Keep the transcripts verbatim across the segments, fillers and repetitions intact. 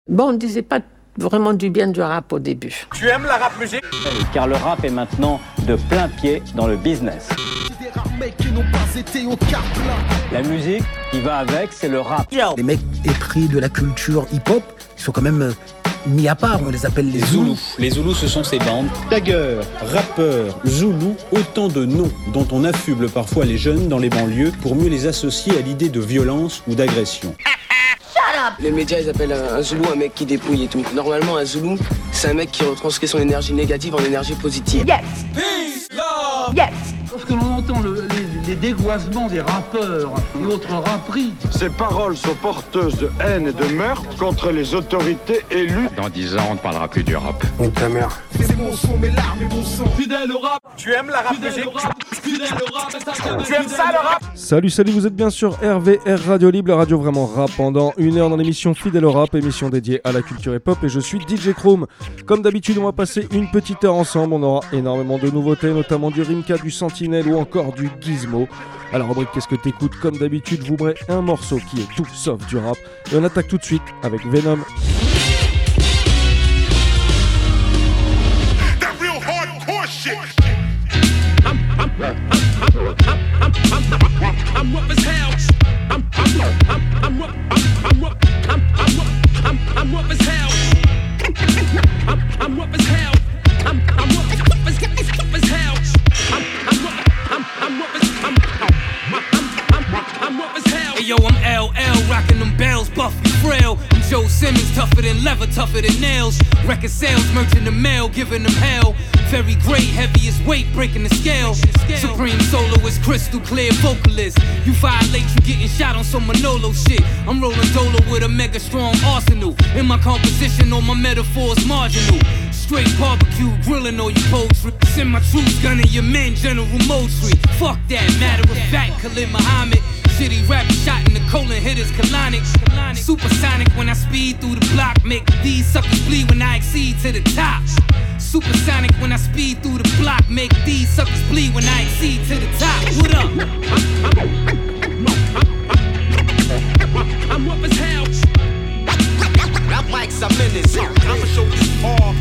Bon, on ne disait pas vraiment du bien du rap au début. Tu aimes la rap musique ? Car le rap est maintenant de plein pied dans le business. La musique qui va avec, c'est le rap. Les mecs épris de la culture hip-hop, ils sont quand même mis à part, on les appelle les Zoulous. Les Zoulous, ce sont ces bandes. Taggeurs, rappeurs, Zoulous, autant de noms dont on affuble parfois les jeunes dans les banlieues pour mieux les associer à l'idée de violence ou d'agression. Les médias, ils appellent un, un Zoulou un mec qui dépouille et tout. Normalement, un Zoulou, c'est un mec qui retranscrit son énergie négative en énergie positive. Yes. Peace, love. Yes. Lorsque l'on entend le, les, les dégoisements des rappeurs et autres rapperies, ces paroles sont porteuses de haine et de meurtre contre les autorités élues. Dans dix ans, on ne parlera plus du rap. On ta mère. C'est mon son, mes larmes et mon sang. Fidèle au rap. Tu aimes la rap musique ? Fidèle au rap. Tu aimes ça le rap ? Salut, salut, vous êtes bien sûr R V R Radio Libre, la radio vraiment rap pendant une heure dans l'émission Fidèle au rap, émission dédiée à la culture hip-hop, et je suis D J Chrome. Comme d'habitude, on va passer une petite heure ensemble, on aura énormément de nouveautés, notamment du Rimka, du Sentinelle ou encore du Gizmo. À la rubrique Qu'est-ce que t'écoutes, comme d'habitude, vous brez un morceau qui est tout sauf du rap, et on attaque tout de suite avec Venom. That real hardcore shit. I'm, I'm, I'm, I'm, I'm, I'm, I'm rough as hell. I'm, I'm, I'm, I'm, I'm, I'm, I'm, I'm, I'm rough as hell. I'm, I'm rough as hell. I'm, I'm rough as rough as hell. I'm, I'm rough, I'm, I'm rough as, I'm, I'm, I'm, I'm rough as hell. Hey yo, I'm L L, rocking them bells, buff and frail. I'm Joe Simmons, tougher than leather, tougher than nails. Record sales, merch in the mail, giving them hell. Very great, heaviest weight, breaking the scale. Supreme soloist, crystal clear vocalist. You violate, you getting shot on some Manolo shit. I'm rolling Dolo with a mega strong arsenal. In my composition, all my metaphors marginal. Straight barbecue, grilling all you poetry. Send my troops gunning your men, General Moultrie. Fuck that, matter of fact, Khalid Muhammad. Shitty rap shot in the colon, hitters colonic. Supersonic when I speed through the block. Make these suckers bleed when I exceed to the top. Supersonic when I speed through the block. Make these suckers bleed when I exceed to the top. What up? I'm rough as hell. Rap like some minutes. I'ma show you all.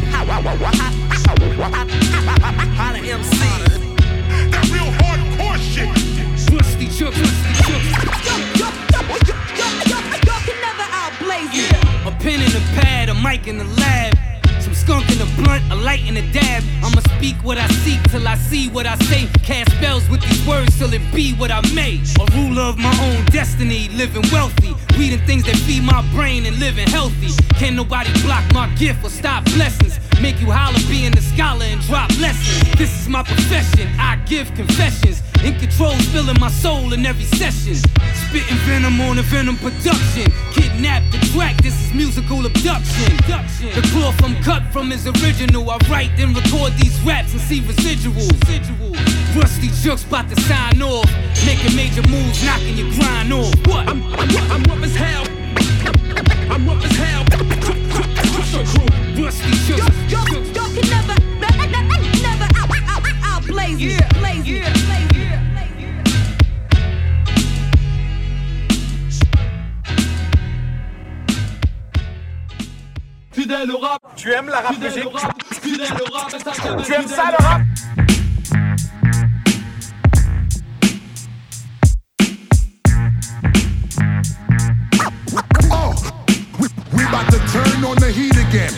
How the M C. That real hardcore shit. Rusty Chuck, Rusty Chuck. Y'all can never outblaze it. A pen and a pad, a mic in the lab. Some skunk in the blunt, a light in the dab. I'ma speak what I seek till I see what I say. Cast spells with these words till it be what I make. A ruler of my own destiny, living wealthy. Reading things that feed my brain and living healthy. Can't nobody block my gift or stop blessings. Make you holler being a scholar and drop lessons. This is my profession, I give confessions. In control, spilling my soul in every session. Spitting venom on a Venom production. Kidnap the track, this is musical abduction. The cloth I'm cut from is original. I write then record these raps and see residuals. Rusty Jukes about to sign off. Making major moves, knocking your grind off. What? I'm, I'm, I'm rough as hell. I'm rough as hell. Rusty Jukes. Y'all can never, never outblaze it. Blaze it. Fidèle au rap. Tu aimes la rap musique ? Fidèle au rap. Tu aimes ça le rap ? Oh, we, we about to turn on the heat again.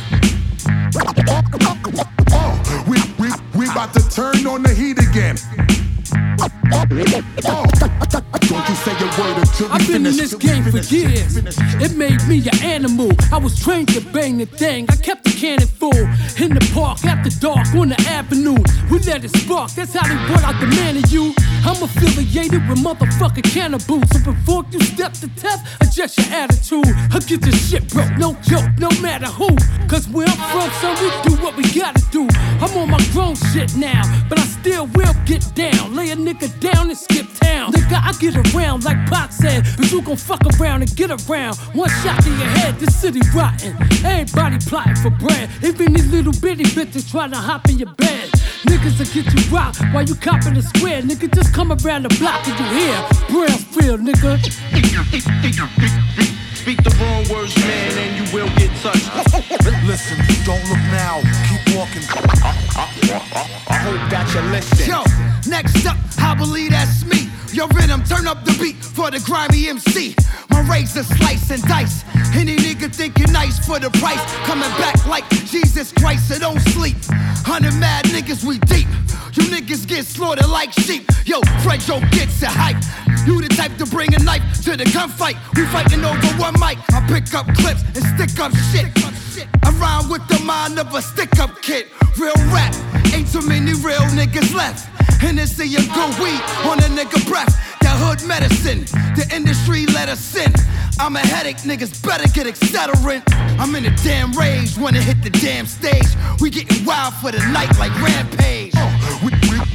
Oh, we, we, we about to turn on the heat again. Oh, don't you say a word until we I've been finish, in this game for years. It made me an animal. I was trained to bang the thing. I kept the cannon full. In the park, after dark, on the avenue. We let it spark. That's how they brought out the man in you. I'm affiliated with motherfucking cannibals. So before you step to test, adjust your attitude. I'll get your shit broke, no joke, no matter who. Cause where I'm from, son, we do what we gotta do. I'm on my grown shit now, but I still will get down. Lay a nigga down and skip town. Nigga, I get around like Pac said, but you gon' fuck around and get around. One shot in your head, this city rotten. Everybody plotting for bread. Even these little bitty bitches trying to hop in your bed. Niggas will get you rocked while you copping the square. Nigga, just come around the block and you hear Brownsfield, nigga. speak the wrong words, man, and you will get touched. Listen, don't look now, keep walking. I hope that you listen. Yo, next up, I believe that's me. Your rhythm, turn up the beat for the grimy M C. My razor slice and dice. Any nigga thinking nice for the price. Coming back like Jesus Christ, so don't sleep. Hundred mad niggas, we deep. You niggas get slaughtered like sheep. Yo, Fred Joe gets it hype. You the type to bring a knife to the gunfight. We fighting over one mic. I pick up clips and stick up shit. I rhyme with the mind of a stick-up kid. Real rap, ain't too many real niggas left. Hennessy and good weed on a nigga breath. That hood medicine, the industry let us in. I'm a headache, niggas better get Excedrin. I'm in a damn rage when it hit the damn stage. We getting wild for the night like Rampage. We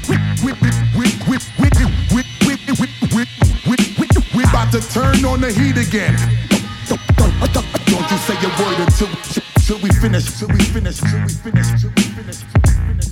about to turn on the heat again. Don't you say a word until till we finish, till we finish, till we finish, till we finish, till we finish.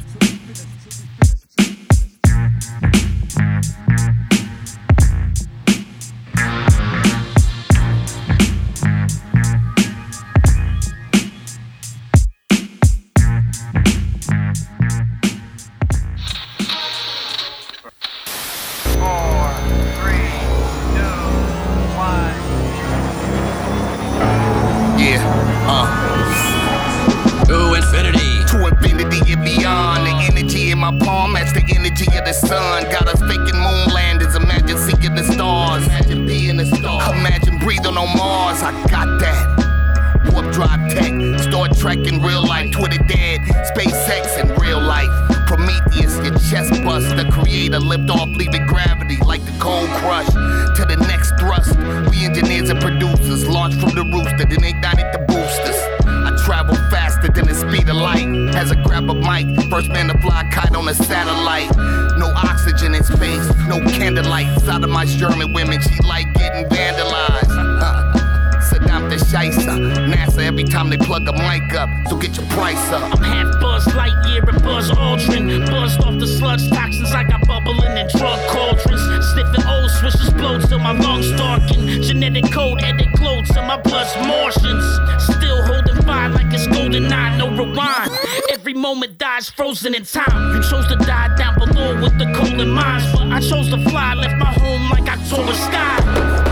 My palm match the energy of the sun. Got us faking moon landings. Imagine seeing the stars. Imagine being a star. Imagine breathing on Mars. I got that. Warp drive tech. Star Trek in real life. Twitter dead. SpaceX in real life. Prometheus, your chest bust. The creator lift off, leaving gravity like the cold crush. To the next thrust. We engineers and producers launched from the rooster, then ignited the boosters. I travel faster than the speed of light. As I grab a mic, first man to fly a kite on a satellite. No oxygen in space, no candlelight. Side of my German women, she like getting vandalized. Huh. Saddam the Scheisser. NASA every time they plug a mic up, so get your price up. I'm half Buzz Lightyear and Buzz Aldrin. Buzzed off the sludge toxins I got bubbling in drug cauldrons. Sniffing old swishers blow till my lungs darken. Genetic code edit glow till my blood's Martians. Still holding fire like it's golden nine, no rewind. Every moment dies frozen in time. You chose to die down below with the coal in mines, but I chose to fly, left my home like I tore a sky.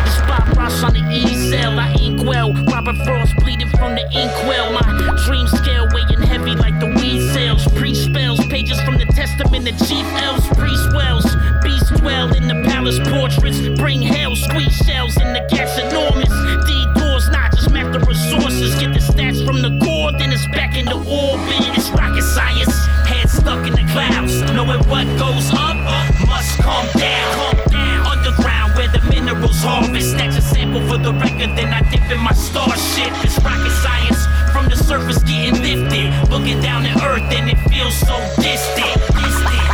Rush on the easel, I inkwell. Robert Frost bleeding from the inkwell. My dream scale weighing heavy like the weed sales. Pre-spells, pages from the testament of chief elves. Priest wells, beasts dwell in the palace portraits. Bring hell, squeeze shells, and the gas enormous. Detours, not just map the resources. Get the stats from the core, then it's back into orbit. It's rocket science, head stuck in the clouds. Knowing what goes up must come down. Come down, underground where the minerals harvest. Snatch a sample for the record, then I dip in my starship. It's rocket science, from the surface getting lifted. Looking down at Earth and it feels so distant, distant.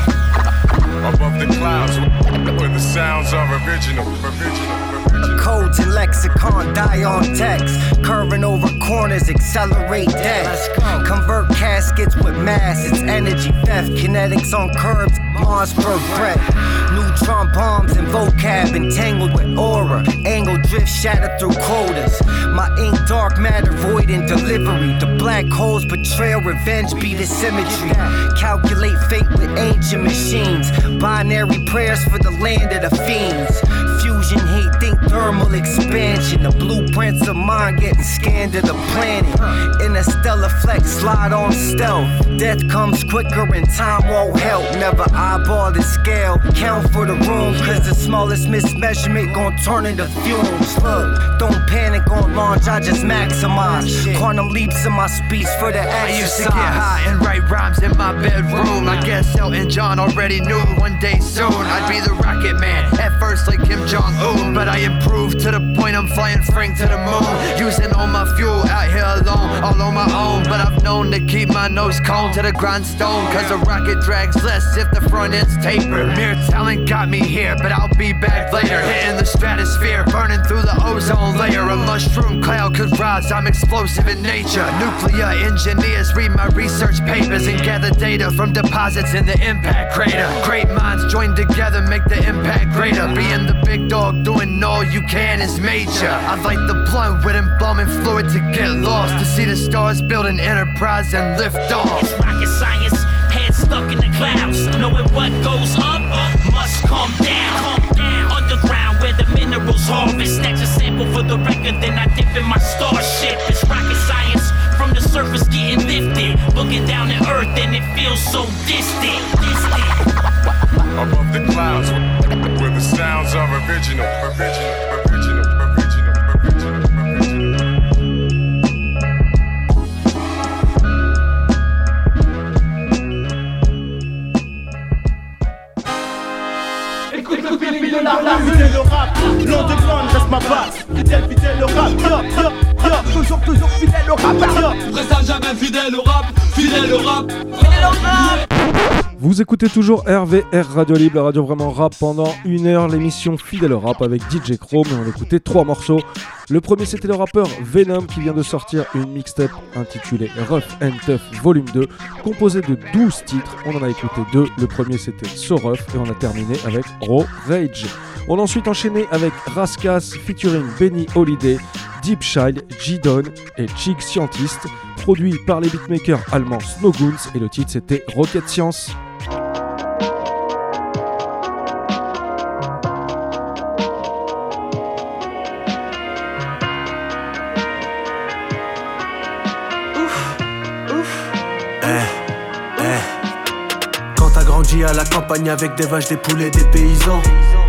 Above the clouds, where the sounds are original, original. Codes and lexicon die on text. Curving over corners, accelerate death. Convert caskets with mass, it's energy theft. Kinetics on curbs, Marsburg breath. Neutron bombs and vocab entangled with aura. Angle drift shattered through quotas. My ink dark matter void in delivery. The black holes betrayal, revenge be the symmetry. Calculate fate with ancient machines. Binary prayers for the land of the fiends. Fusion heat, think thermal expansion. The blueprints of mine getting scanned to the planet. In a stellar flex, slide on stealth. Death comes quicker and time won't help. Never eyeball the scale. Count for the room, cause the smallest mismeasurement gon' turn into fumes. Look, don't panic on launch, I just maximize. Quantum leaps in my speech for the exercise. I used to get high and write rhymes in my bedroom. I guess Elton John already knew one day soon I'd be the rocket man. At first like Kim Jong-un, but I improved to the point I'm flying Frank to the moon. Using all my fuel out here alone, all on on my own, but I've known to keep my nose combed to the grindstone. Cause a rocket drags less if the front end's tapered. Mere talent got me here, but I'll be back later. Hitting the stratosphere, burning through the ozone layer. A mushroom cloud could rise, I'm explosive in nature. Nuclear engineers read my research papers and gather data from deposits in the impact crater. Great minds join together, make the impact greater. Being the big dog, doing all you can is major. I light the blunt with embalming fluid to get lost, to see the stars build an enterprise and lift off. It's rocket science, head stuck in the clouds. Knowing what goes up must come down. Come down. Underground where the minerals harvest. Snatch a sample for the record, then I dip in my starship. It's rocket science, from the surface getting lifted. Looking down at earth and it feels so distant. Distant. Above the clouds, where the sounds are original, original, original, original, original, original. Écoute le fil de la rap, fidèle au rap, l'underground reste ma base. Fidèle, fidèle au rap, yo, yo, yo, toujours, toujours fidèle au rap, yo. Reste à jamais fidèle au rap, fidèle au rap, fidèle au rap. Vous écoutez toujours R V R Radio Libre, la radio vraiment rap pendant une heure, l'émission Fidèle au Rap avec D J Chrome et on a écouté trois morceaux. Le premier c'était le rappeur Venom qui vient de sortir une mixtape intitulée Rough and Tough Volume deux, composée de douze titres, on en a écouté deux, le premier c'était So Rough et on a terminé avec Raw Rage. On a ensuite enchaîné avec Raskas featuring Benny Holiday, Deep Child, G-Don et Chig Scientist, produit par les beatmakers allemands Snowgoons et le titre c'était Rocket Science. À la campagne avec des vaches, des poulets, des paysans.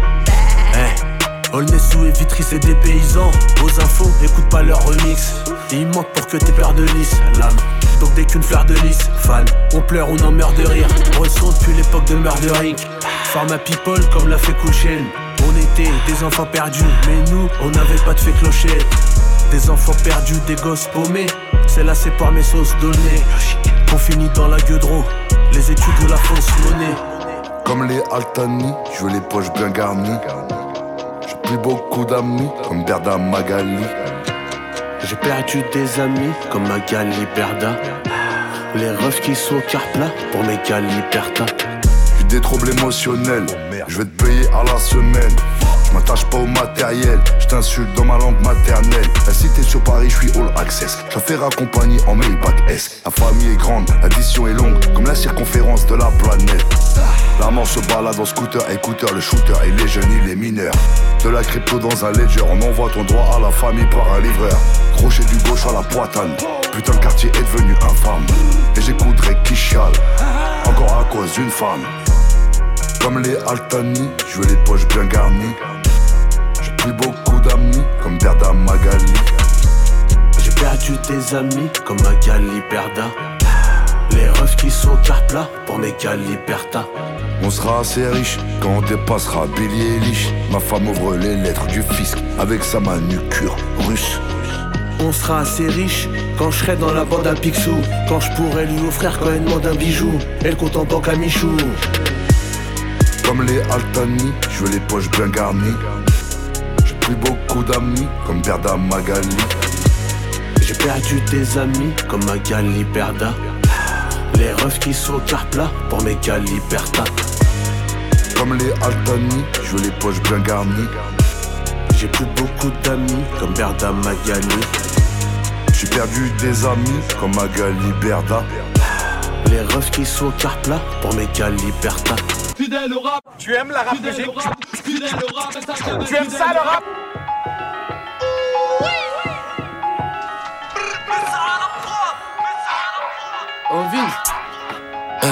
Eh, Aulnay-sous et Vitry c'est des paysans. Aux infos, écoute pas leur remix. Et ils mentent pour que t'aies peur de lys. L'âme, donc dès qu'une fleur de lys. Fan, on pleure, on en meurt de rire. Bresson depuis l'époque de Murdering. Pharma people comme l'a fait Kouchen. On était des enfants perdus, mais nous, on n'avait pas de fait clochette. Des enfants perdus, des gosses paumés. Celle-là c'est pour mes sauces d'Aulnay. On finit dans la gueule de roue. Les études ou la fausse monnaie. Comme les Altani, je veux les poches bien garnies. J'ai plus beaucoup d'amis, comme Berda Magali. J'ai perdu des amis, comme Magali Berda. Les refs qui sont au car plat, pour mes Galiberta. J'ai des troubles émotionnels, je vais te payer à la semaine. Je m'attache pas au matériel, je t'insulte dans ma langue maternelle. La cité sur Paris, je suis all access. Je fais raccompagner en Maybach S. La famille est grande, l'addition est longue, comme la circonférence de la planète. La mort se balade en scooter, écouteur, le shooter, et les jeunes, il est mineur. De la crypto dans un ledger, on envoie ton droit à la famille par un livreur. Crochet du gauche à la poitrine, putain le quartier est devenu infâme. Et j'écouterai qui chiale, encore à cause d'une femme. Comme les Altani, je veux les poches bien garnies. J'ai plus beaucoup d'amis, comme Berda Magali. J'ai perdu des amis, comme Magali Berda. Les refs qui sont au car plat, pour mes Galiberta. On sera assez riche quand on dépassera Billy Eilish. Ma femme ouvre les lettres du fisc avec sa manucure russe. On sera assez riche quand je serai dans la bande à Picsou. Quand je pourrai lui offrir quand elle demande un bijou. Et le compte en banque à Michou. Comme les Altani, je veux les poches bien garnies. J'ai plus beaucoup d'amis, comme Berda Magali. J'ai perdu des amis, comme Magali Berda. Les refs qui sont au car plat, pour mes Galiberta. Comme les Altani, je veux les poches bien garnies. J'ai plus beaucoup d'amis, comme Berda Magali. J'ai perdu des amis, comme Magali Berda. Les refs qui sont au car plat, pour mes Galiberta. Fidèle au rap, tu aimes la rap musique, fidèle au rap, tu aimes ça le rap. En ville, hey,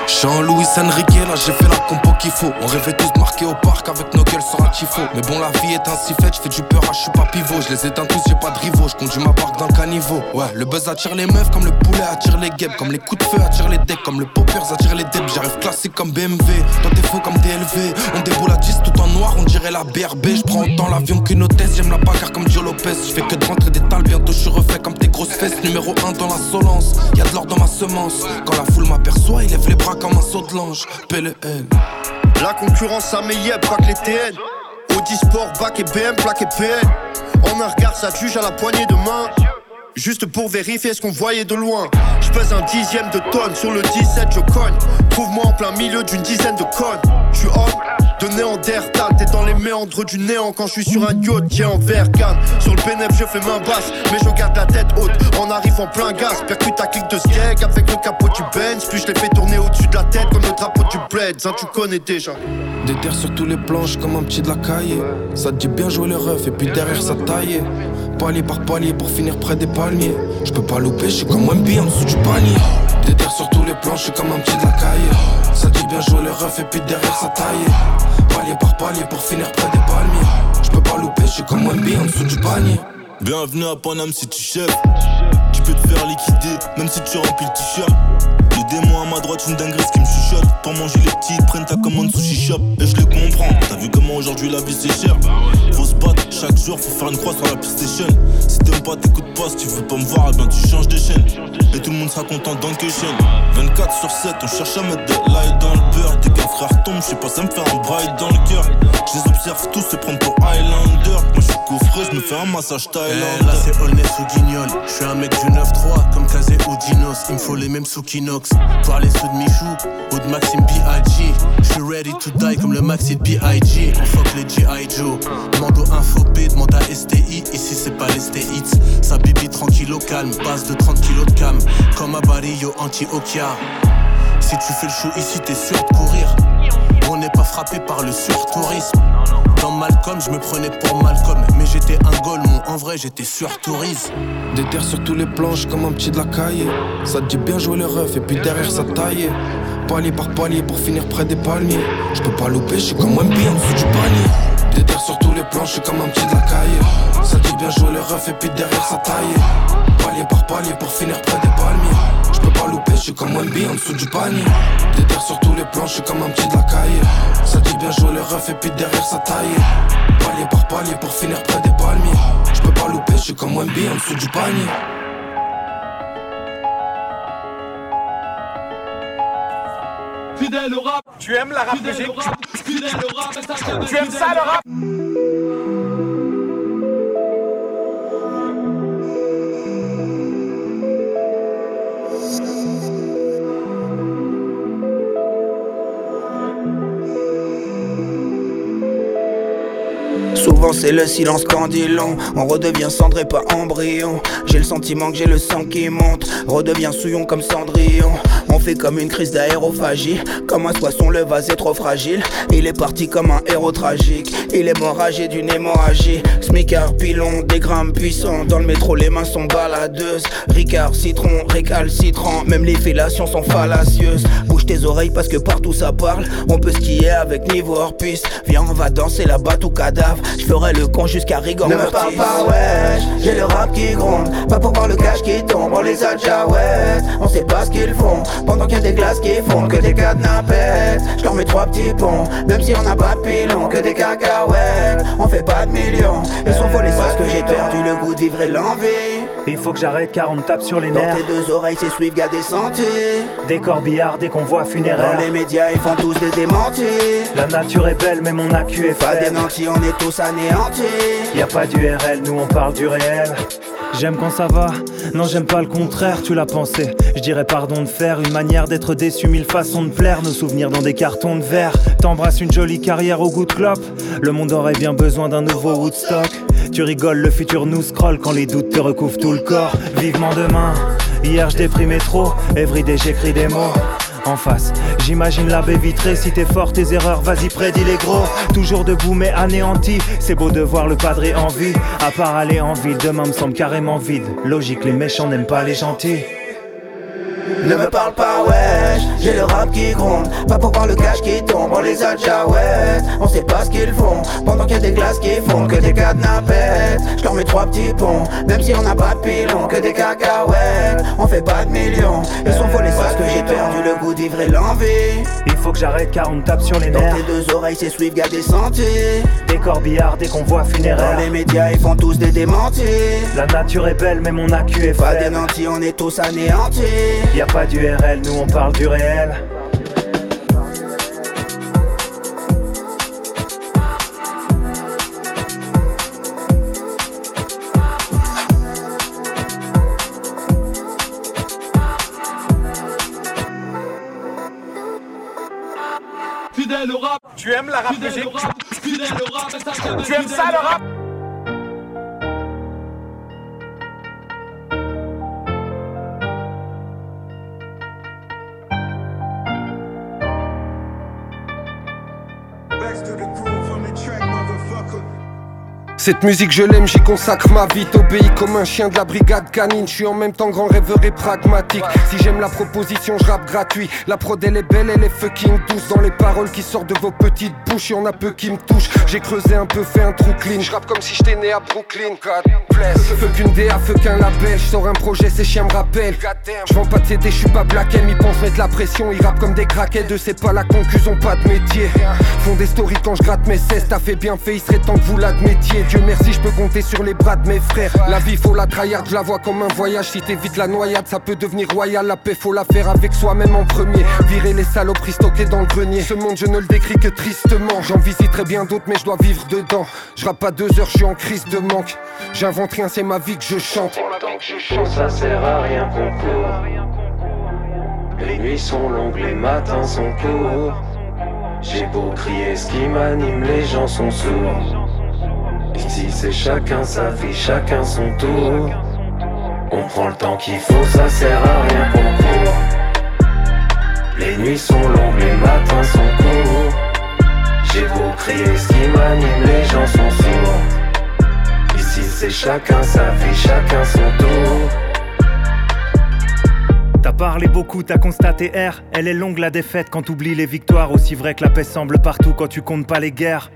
J'suis en Luis Enrique, là j'ai fait la compo qu'il faut. On rêvait tous de marquer au parc avec nos gueules sur un tifo. Mais bon, la vie est ainsi faite, j'fais du peur, j'suis pas pivot. J'les éteins tous, j'ai pas de rivaux, j'conduis ma barque dans le caniveau. Ouais, le buzz attire les meufs comme le poulet attire les guêpes. Comme les coups de feu attirent les decks, comme le poppers attire les debs. J'arrive classique comme B M W, toi t'es faux comme D L V. On déboule à dix tout en noir, on dirait la B R B. J'prends autant l'avion qu'une hôtesse, j'aime la bagarre comme Dio Lopez. J'fais que de rentrer des tales, bientôt j'suis refait comme tes grosses fesses. Numéro un dans l'insolence, y'a de l'or dans ma semence. Quand la foule m'aperçoit, il lève les bras comme un saut de l'ange. P L L. La concurrence ça m'éyeb, pas que les T N. Audi Sport, bac et B M, plaque et P L. En un regard ça te juge à la poignée de main. Juste pour vérifier ce qu'on voyait de loin. J'pèse un dixième de tonne, sur le dix-sept je cogne. Trouve-moi en plein milieu d'une dizaine de connes. J'suis homme de Néandertal, t'es dans les méandres du néant. Quand j'suis sur un yacht qui est en vergane. Sur le bénéf je fais main basse, mais je garde la tête haute. En arrivant plein gaz, percute ta clique de skeg avec le capot du Benz. Puis je les fais tourner au-dessus de la tête comme le drapeau du Bled. Ça tu connais déjà. Des terres sur tous les planches comme un petit de la caille. Ça te dit bien jouer le ref et puis derrière ça taille. Palier par palier pour finir près des palmiers. J'peux pas louper, j'suis comme Wemby en dessous du panier. Des terres sur tous les plans, j'suis comme un petit de la caille. Ça dit bien jouer le ref et puis derrière ça taille. Palier par palier pour finir près des palmiers. J'peux pas louper, j'suis comme Wemby en dessous du panier. Bienvenue à Paname si tu chefs. Tu peux te faire liquider, même si tu remplis le t-shirt. Le démon à ma droite, une dinguerie ce qui me chuchote. Pour manger les petites, prennent ta commande sushi shop. Et je le comprends, t'as vu comment aujourd'hui la vie c'est cher. Faut se battre, chaque jour faut faire une croix sur la PlayStation. Si t'aimes pas, t'écoutes pas, si tu veux pas me voir, eh ben tu changes de chaîne. Et tout le monde sera content dans que chaîne. vingt-quatre sur sept, on cherche à mettre de l'ail dans le beurre. Dès qu'un frère tombe, j'sais pas, ça me fait un braille dans le cœur. Je les observe tous se prendre pour Highlander. Moi j'suis coffré, j'me fais un massage thaïlandais. Là c'est Aulnay sous Guignol. J'suis un mec du neuf trois comme Kazé ou Dinos. Il me faut les mêmes sous Kinox. Parler sous de Michou ou de Maxime B I G. J'suis ready to die comme le maxi de B I G. On fuck les G I Joe. Demande au infopé, demande à S T I. Ici c'est pas les States. Sa bibi tranquille au calme. Base de trente kilos de cam. Comme à Barrio anti-Okia. Si tu fais le show ici t'es sûr de courir. On n'est pas frappé par le surtourisme. Dans Malcolm, je me prenais pour Malcolm. Mais j'étais un golemon, en vrai j'étais surtourisme. Des terres sur tous les planches comme un petit de la caille. Ça te dit bien jouer le ref et puis derrière ça taille. Palier par palier pour finir près des palmiers. J'peux pas louper, j'suis comme Wemby en dessous du panier. Des terres sur tous les planches, j'suis comme un petit de la caille. Ça te dit bien jouer le ref et puis derrière ça taille. Palier par palier pour finir près des palmiers. J'peux pas louper, j'suis comme Wemby en dessous du panier. Des terres sur tous les planches, j'suis comme un petit de la caille. Ça dit bien jouer le ref et puis derrière ça taille. Palier par palier pour finir près des palmiers. J'peux pas louper, j'suis comme Wemby en dessous du panier. Fidèle au rap. Tu aimes la rap musique? Fidèle au rap. Tu aimes ça le rap? Souvent c'est le silence qu'en dit long. On redevient cendre et pas embryon. J'ai le sentiment que j'ai le sang qui monte. Redevient souillon comme Cendrillon. On fait comme une crise d'aérophagie. Comme un poisson, le vase est trop fragile. Il est parti comme un héros tragique. Il est mort âgé d'une hémorragie. Smicard, pilon, des grammes puissants. Dans le métro les mains sont baladeuses. Ricard, citron, récalcitrant. Même les fellations sont fallacieuses. Bouge tes oreilles parce que partout ça parle. On peut skier avec niveau hors piste. Viens on va danser là-bas tout cadavre. J'ferai le con jusqu'à rigor mortis. Ne me parle pas wesh, j'ai le rap qui gronde. Pas pour voir le cash qui tombe, on les a déjà ouais. On sait pas ce qu'ils font, pendant qu'il y a des glaces qui fondent. Que des cadenapettes, j'leur mets trois petits ponts. Même si on n'a pas de pilon, que des cacahuètes. On fait pas de millions, ils sont volés parce que j'ai perdu le goût de vivre et l'envie. Il faut que j'arrête car on me tape sur les nerfs. Dans tes deux oreilles c'est Swift, y'a des sentiers. Des corbillards, des convois funéraires. Dans les médias ils font tous des démentis. La nature est belle mais mon accu est pas faible. Pas des nantis, on est tous anéantis. Y'a pas du R L, nous on parle du réel. J'aime quand ça va, non j'aime pas le contraire, tu l'as pensé. Je dirais pardon de faire, une manière d'être déçu, mille façons de plaire. Nos souvenirs dans des cartons de verre. T'embrasses une jolie carrière au goût de clope. Le monde aurait bien besoin d'un nouveau Woodstock. Tu rigoles, le futur nous scrolle quand les doutes te recouvrent tout le corps. Vivement demain, hier je déprimais trop. Everyday j'écris des mots. En face, j'imagine la baie vitrée. Si t'es fort, tes erreurs, vas-y prédis les gros. Toujours debout mais anéanti. C'est beau de voir le padré en vie. À part aller en ville, demain me semble carrément vide. Logique, les méchants n'aiment pas les gentils. Ne me parle pas, wesh, j'ai le rap qui gronde. Pas pour voir le cash qui tombe, on les a déjà, ouais. On sait pas ce qu'ils font, pendant qu'il y a des glaces qui font que des cadenapettes. Je leur mets trois petits ponts, même si on n'a pas de pilon, que des cacahuètes. On fait pas de millions, ils sont volés parce que j'ai perdu le goût de vivre et l'envie. Il faut que j'arrête car on me tape sur les nerfs. Dans tes deux oreilles c'est Swift, gars des sentiers. Des corbillards, des convois funéraires. Dans les médias ils font tous des démentis. La nature est belle mais mon accu est pas faible. des nantis, on est tous anéantis. Y'a pas d'U R L, nous on parle du réel. Fidèle au rap. Tu aimes la rap Fidèle musique au rap. Fidèle au rap. Tu aimes ça le rap? Cette musique je l'aime, j'y consacre ma vie. T'obéis comme un chien de la brigade canine. Je suis en même temps grand rêveur et pragmatique. Si j'aime la proposition, je rappe gratuit. La prod elle est belle, elle est fucking douce. Dans les paroles qui sortent de vos petites bouches, y'en a peu qui me touchent. J'ai creusé un peu, fait un trou clean. Je rappe comme si j'étais né à Brooklyn. God bless. Fuck une D A, fuck un label. Je sors un projet, ces chiens me rappellent. Je vends pas de C D, je suis pas black M. Ils pensent mettre la pression, ils rappent comme des craquettes. C'est pas la conclusion, pas de métier. Font des stories quand je gratte mes cesses. T'as fait bien fait, il serait temps que vous l'admettiez. Dieu merci, je peux compter sur les bras de mes frères. La vie faut la tryhard, je la vois comme un voyage. Si t'évites la noyade, ça peut devenir royal. La paix faut la faire avec soi-même en premier. Virer les saloperies stockées dans le grenier. Ce monde je ne le décris que tristement. J'en visiterai bien d'autres mais je dois vivre dedans. Je rappe pas deux heures, je suis en crise de manque. J'invente rien, c'est ma vie que je chante. Tant que je chante, ça sert à rien qu'on court. Les nuits sont longues, les matins sont courts. J'ai beau crier, ce qui m'anime, les gens sont sourds. Ici c'est chacun sa vie, chacun son tour. On prend le temps qu'il faut, ça sert à rien qu'on court. Les nuits sont longues, les matins sont courts. J'ai beau crier, ce qui m'anime, les gens sont sourds. Ici c'est chacun sa vie, chacun son tour. T'as parlé beaucoup, t'as constaté R. Elle est longue la défaite quand t'oublies les victoires. Aussi vrai que la paix semble partout quand tu comptes pas les guerres.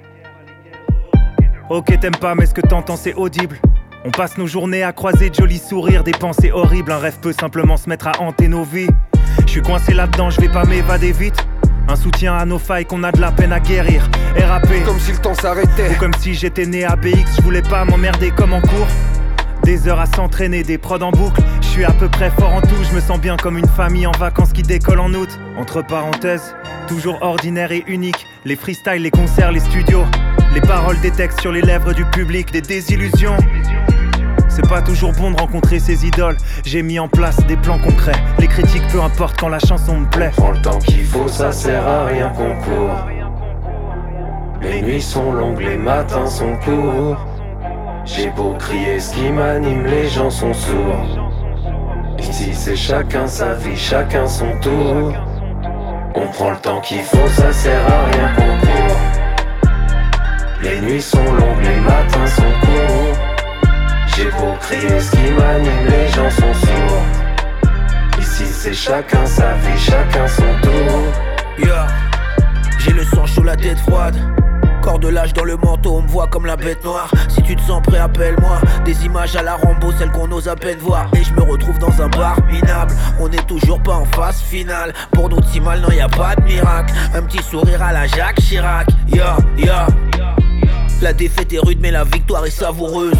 Ok t'aimes pas mais ce que t'entends c'est audible. On passe nos journées à croiser de jolis sourires, des pensées horribles. Un rêve peut simplement se mettre à hanter nos vies. J'suis coincé là-dedans, j'vais pas m'évader vite. Un soutien à nos failles qu'on a de la peine à guérir. R A P comme si le temps s'arrêtait. Ou comme si j'étais né à B X, j'voulais pas m'emmerder comme en cours. Des heures à s'entraîner, des prods en boucle. Je suis à peu près fort en tout, je me sens bien comme une famille en vacances qui décolle en août. Entre parenthèses, toujours ordinaire et unique. Les freestyles, les concerts, les studios. Les paroles des textes sur les lèvres du public, des désillusions. C'est pas toujours bon de rencontrer ses idoles. J'ai mis en place des plans concrets. Les critiques, peu importe quand la chanson me plaît. On prend le temps qu'il faut, ça sert à rien qu'on court. Les nuits sont longues, les matins sont courts. J'ai beau crier, ce qui m'anime, les gens sont sourds. Ici c'est chacun sa vie, chacun son tour. On prend le temps qu'il faut, ça sert à rien qu'on court. Les nuits sont longues, les matins sont courts. J'ai beau crier, ce qui m'anime, les gens sont sourds. Ici c'est chacun sa vie, chacun son tour. Yeah. J'ai le sang chaud, la tête froide. Corps de lâche dans le manteau, on me voit comme la bête noire. Si tu te sens prêt, appelle-moi. Des images à la Rambo, celles qu'on ose à peine voir. Et je me retrouve dans un bar minable. On est toujours pas en phase finale. Pour nous si mal, non y a pas de miracle. Un petit sourire à la Jacques Chirac. Ya, yeah, ya yeah. La défaite est rude mais la victoire est savoureuse.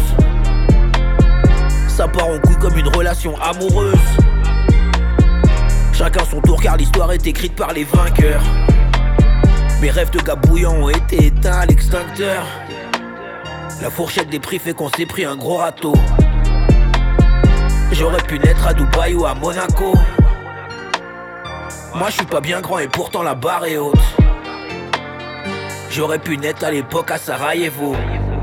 Ça part en couille comme une relation amoureuse. Chacun son tour car l'histoire est écrite par les vainqueurs. Mes rêves de gars bouillants ont été éteints à l'extincteur. La fourchette des prix fait qu'on s'est pris un gros râteau. J'aurais pu naître à Dubaï ou à Monaco. Moi je suis pas bien grand et pourtant la barre est haute. J'aurais pu naître à l'époque à Sarajevo.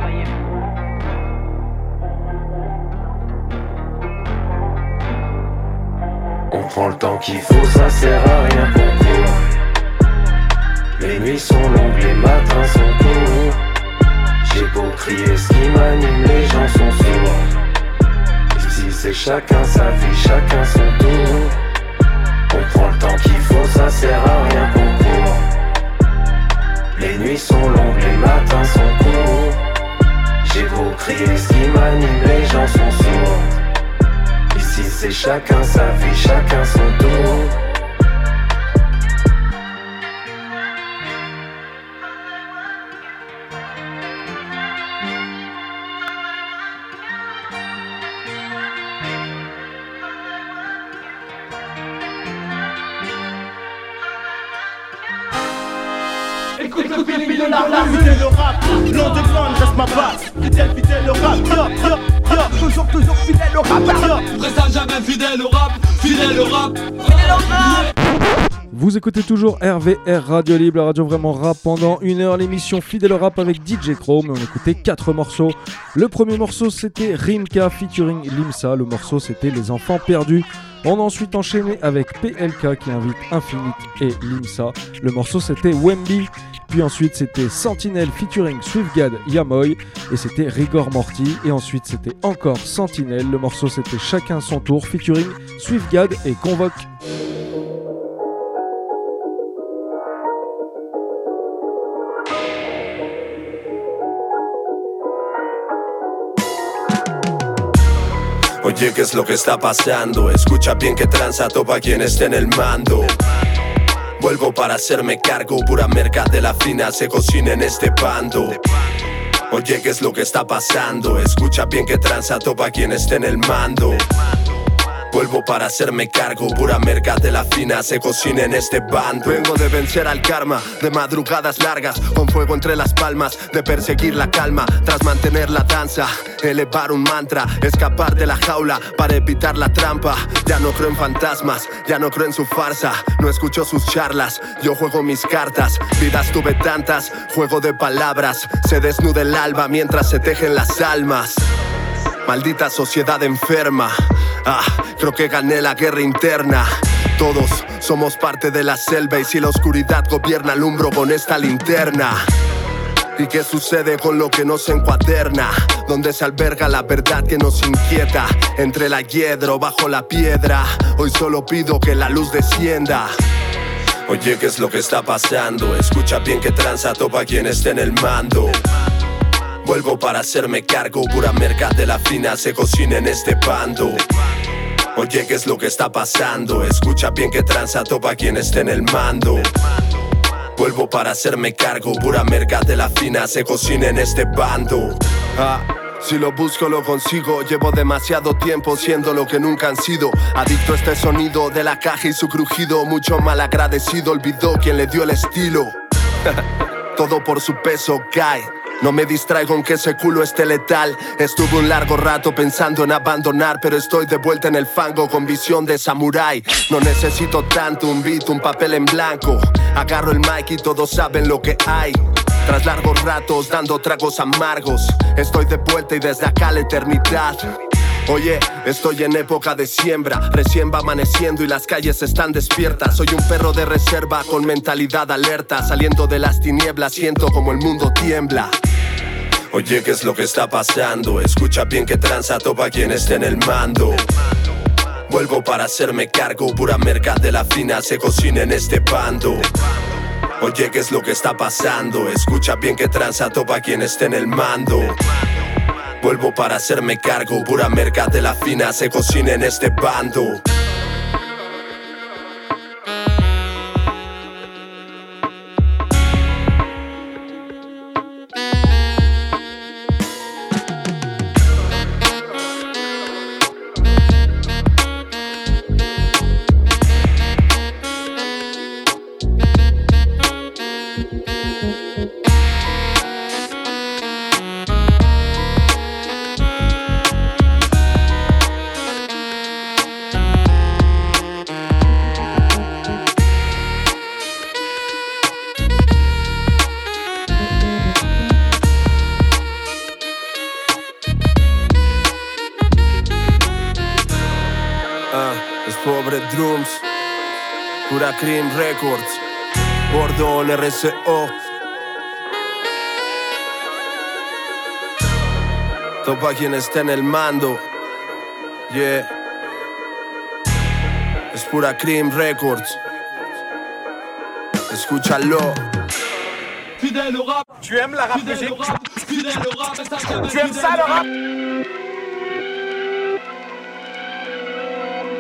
On prend le temps qu'il faut, ça sert à rien qu'on court. Les nuits sont longues, les matins sont courts. J'ai beau crier, ce qui m'anime, les gens sont sourds. Ici c'est chacun sa vie, chacun son tour. chacun sa vie, chacun son tour. Écoute le film de la rue, fidèle au rap, l'underground reste ma base. Fidèle, fidèle au rap, yo, yo, yo. Toujours, toujours fidèle au rap, yo. Reste jamais fidèle au rap, fidèle au rap, fidèle au rap. Vous écoutez toujours R V R Radio Libre, la radio vraiment rap pendant une heure, l'émission Fidèle au rap avec D J Chrome. On écoutait quatre morceaux. Le premier morceau c'était Rimka featuring Limsa, le morceau c'était Les Enfants Perdus. On a ensuite enchaîné avec P L K qui invite Infinite et Limsa. Le morceau c'était Wemby. Puis ensuite c'était Sentinelle featuring Swiftgad Yamoy et c'était Rigor Morty. Et ensuite c'était encore Sentinelle. Le morceau c'était Chacun son tour featuring Swiftgad et Convoque. Oye, ¿qué es lo que está pasando? Escucha bien que tranza, topa quien esté en el mando. Vuelvo para hacerme cargo, pura merca de la fina se cocina en este bando. Oye, ¿qué es lo que está pasando? Escucha bien que tranza, topa quien esté en el mando. Vuelvo para hacerme cargo, pura merca de la fina se cocina en este bando. Vengo de vencer al karma, de madrugadas largas, con fuego entre las palmas, de perseguir la calma, tras mantener la danza, elevar un mantra, escapar de la jaula para evitar la trampa. Ya no creo en fantasmas, ya no creo en su farsa, no escucho sus charlas, yo juego mis cartas. Vidas tuve tantas, juego de palabras, se desnuda el alba mientras se tejen las almas. Maldita sociedad enferma, ah, creo que gané la guerra interna. Todos somos parte de la selva y si la oscuridad gobierna alumbro con esta linterna. ¿Y qué sucede con lo que nos encuaderna? Donde se alberga la verdad que nos inquieta. Entre la hiedra o bajo la piedra, hoy solo pido que la luz descienda. Oye, ¿qué es lo que está pasando? Escucha bien que tranza, topa quien esté en el mando. Vuelvo para hacerme cargo, pura merca de la fina se cocina en este bando. Oye, ¿qué es lo que está pasando? Escucha bien que tranza, topa quien esté en el mando. Vuelvo para hacerme cargo, pura merca de la fina se cocina en este bando. Ah, si lo busco lo consigo, llevo demasiado tiempo siendo lo que nunca han sido. Adicto a este sonido de la caja y su crujido, mucho mal agradecido, olvidó quien le dio el estilo. Todo por su peso cae. No me distraigo aunque ese culo esté letal. Estuve un largo rato pensando en abandonar, pero estoy de vuelta en el fango con visión de samurái. No necesito tanto, un beat, un papel en blanco. Agarro el mic y todos saben lo que hay. Tras largos ratos dando tragos amargos, estoy de vuelta y desde acá la eternidad. Oye, estoy en época de siembra, recién va amaneciendo y las calles están despiertas. Soy un perro de reserva con mentalidad alerta, saliendo de las tinieblas siento como el mundo tiembla. Oye, ¿qué es lo que está pasando? Escucha bien que tranza, topa quien esté en el mando. Vuelvo para hacerme cargo, pura merca de la fina se cocina en este bando. Oye, ¿qué es lo que está pasando? Escucha bien que tranza, topa quien esté en el mando. Vuelvo para hacerme cargo, pura merca de la fina se cocina en este bando. Drums, Pura Cream Records, Bordón R C O. Topa quien está en el mando, yeah. Es Pura Cream Records, escúchalo. Fidèle au rap, tu aimes la rap musique? Fidèle au rap, tu aimes ça le rap?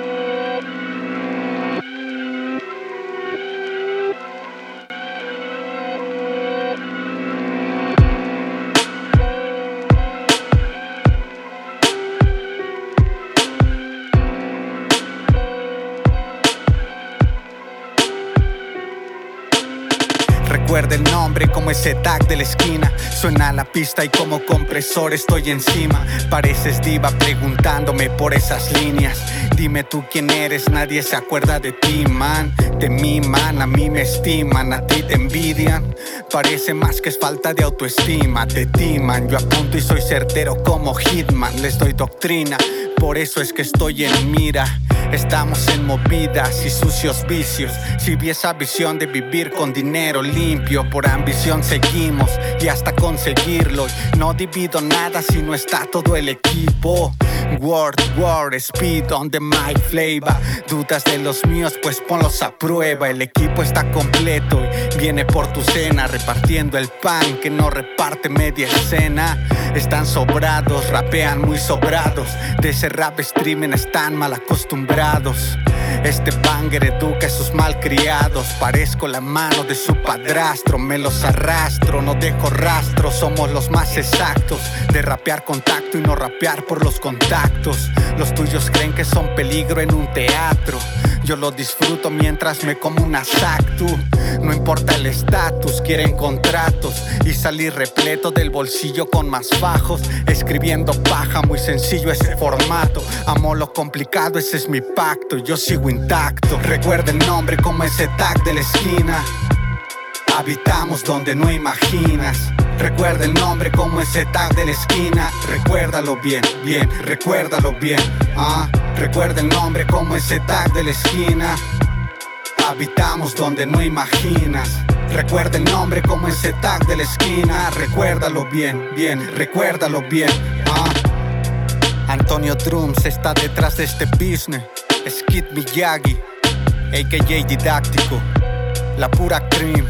Recuerda el nombre como ese tag de la esquina. Suena la pista y como compresor estoy encima. Pareces diva preguntándome por esas líneas. Dime tú quién eres, nadie se acuerda de ti, man. De mí, man, a mí me estiman, a ti te envidian. Parece más que es falta de autoestima. Te timan, yo apunto y soy certero como Hitman. Les doy doctrina, por eso es que estoy en mira. Estamos en movidas y sucios vicios. Si vi esa visión de vivir con dinero limpio, por ambición seguimos y hasta conseguirlo. No divido nada si no está todo el equipo. Word, word, speed on the mic flavor. Dudas de los míos, pues ponlos a prueba. El equipo está completo y viene por tu cena, repartiendo el pan que no reparte media escena. Están sobrados, rapean muy sobrados. De ese rap streaming están mal acostumbrados. Este banger educa a sus malcriados. Parezco la mano de su padrastro. Me los arrastro, no dejo rastro. Somos los más exactos de rapear contacto y no rapear por los contactos. Los tuyos creen que son peligro en un teatro. Yo lo disfruto mientras me como una sactu. No importa el estatus, quieren contratos y salir repleto del bolsillo con más fajos. Escribiendo paja, muy sencillo ese formato. Amo lo complicado, ese es mi pacto. Yo sigo intacto. Recuerda el nombre como ese tag de la esquina. Habitamos donde no imaginas. Recuerda el nombre como ese tag de la esquina. Recuérdalo bien, bien, recuérdalo bien. ¿Ah? Recuerda el nombre como ese tag de la esquina. Habitamos donde no imaginas. Recuerda el nombre como ese tag de la esquina. Recuérdalo bien, bien, recuérdalo bien. ¿Ah? Antonio Drums está detrás de este business. Skid Miyagi, a k a. Didáctico. La pura cream.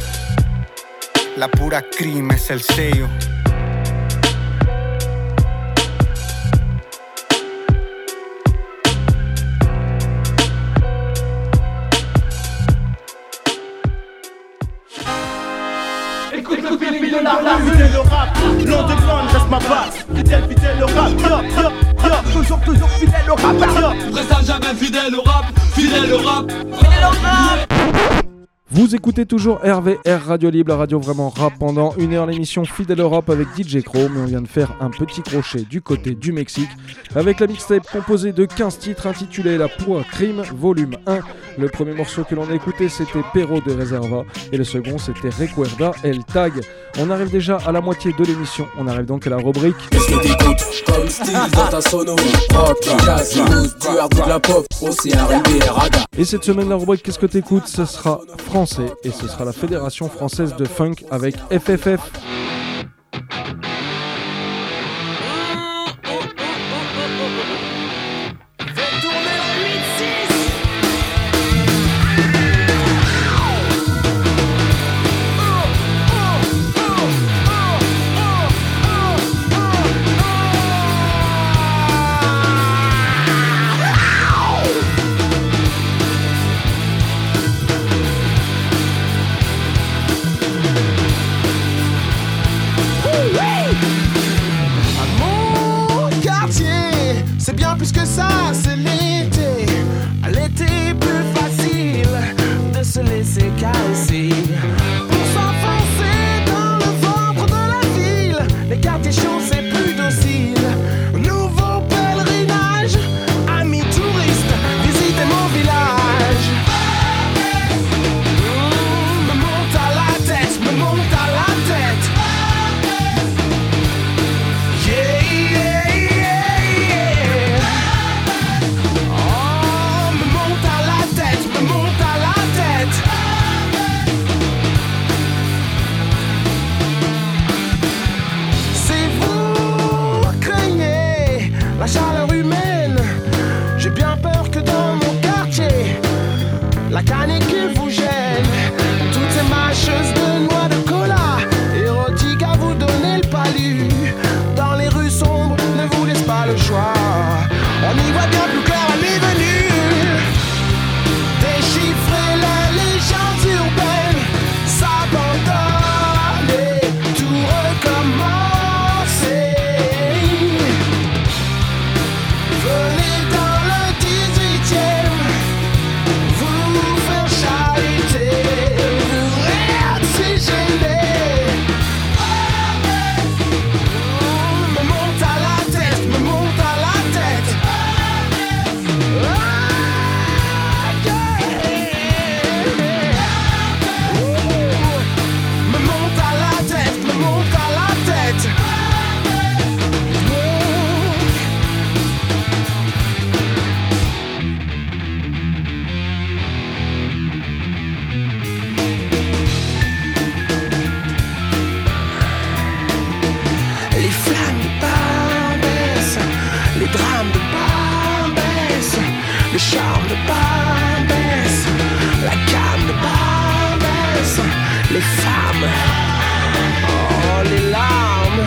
La pura cream es el sello. Écoute le film de la rue, fidèle au rap. Nom de bande reste ma base. Fidèle, fidèle au rap. Yo, yo, yo. Toujours, toujours fidèle au rap. Yo. Reste jamais fidèle au rap. Fidèle au rap. Fidèle au rap. Vous écoutez toujours R V R Radio Libre, la radio vraiment rap. Pendant une heure, l'émission Fidèle au rap avec D J Chrome. Et on vient de faire un petit crochet du côté du Mexique avec la mixtape composée de quinze titres intitulée La Pura Crime Volume un. Le premier morceau que l'on a écouté, c'était Perro de Reserva et le second, c'était Recuerda El Tag. On arrive déjà à la moitié de l'émission. On arrive donc à la rubrique Qu'est-ce que t'écoutes comme style dans ta sono? Rock, jazz, blues, du hard, de la pop, aussi R and B, raga. Et cette semaine, la rubrique Qu'est-ce que t'écoutes, ce sera français et ce sera la Fédération Française de Funk avec F F F. C'est bien plus que ça, c'est l'été. L'été plus facile de se laisser caresser. Pour s'enfoncer dans le ventre de la ville. Les quartiers chauds c'est plus docile. Nouveau pèlerinage, amis touristes, visitez mon village. Mmh, me monte à la tête, me monte à la tête. Yeah, yeah, yeah. Oh, me monte à la tête, me monte à la tête. C'est vous craignez la chaleur humaine. J'ai bien peur que dans mon quartier la canicule vous gêne. Toutes ces mâcheuses de noix de cola érotiques à vous donner le palu. Dans les rues sombres, ne vous laisse pas le choix. On y voit bien plus clair à mi venue. Déchiffrer les légendes urbaines, s'abandonner, tout recommencer. Venez dans le dix-huitième, vous faire charité, vous réattirer. gamme de Barbès, la gamme de Barbès, les femmes, oh les larmes.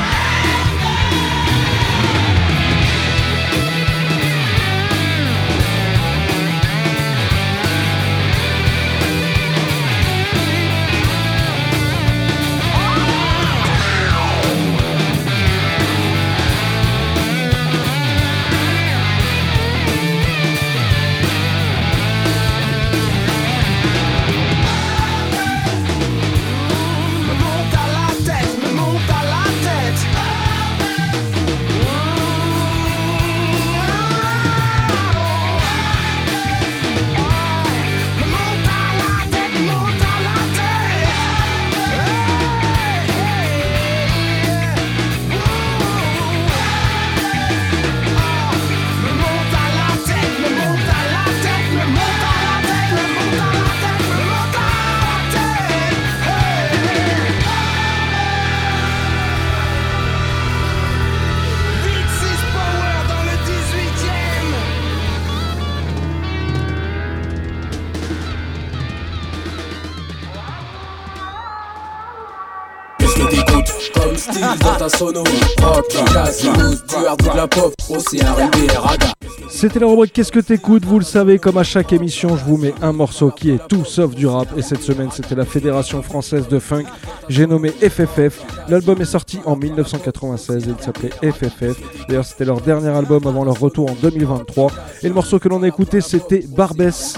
Style dans ta sono, rock, jazz, blues, du hard, de la pop, aussi R and B, raga. C'était la rubrique Qu'est-ce que t'écoutes? Vous le savez, comme à chaque émission, je vous mets un morceau qui est tout sauf du rap. Et cette semaine, c'était la Fédération Française de Funk. J'ai nommé F F F. L'album est sorti en dix-neuf cent quatre-vingt-seize et il s'appelait F F F. D'ailleurs, c'était leur dernier album avant leur retour en deux mille vingt-trois. Et le morceau que l'on a écouté, c'était Barbès.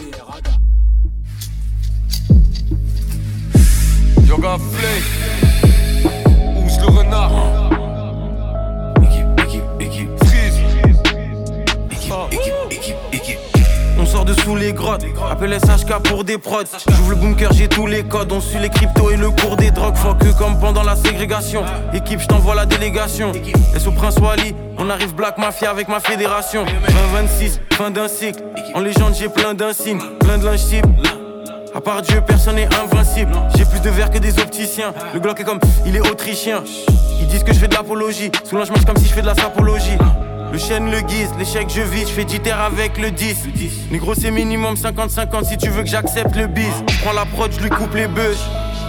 Yoga Flake, Ous le renard. Équipe, équipe, équipe, Freeze. Équipe, équipe, équipe, équipe. On sort de sous les grottes, appelle S H K pour des prods. J'ouvre le bunker, j'ai tous les codes. On suit les cryptos et le cours des drogues. Fuck que comme pendant la ségrégation. Équipe, je t'envoie la délégation. Et sous Prince Wally, on arrive Black Mafia avec ma fédération. vingt vingt-six, fin d'un cycle. En légende, j'ai plein d'insignes, plein de linge type. À part Dieu, personne n'est invincible. J'ai plus de verre que des opticiens. Le Glock est comme, il est autrichien. Ils disent que je fais de l'apologie. Souvent je marche comme si je fais de la sapologie. Le chêne le guise, l'échec je vise. Je fais dix terres avec le dix. Négro c'est minimum cinquante cinquante si tu veux que j'accepte le bise. Je prends la prod, je lui coupe les bûches.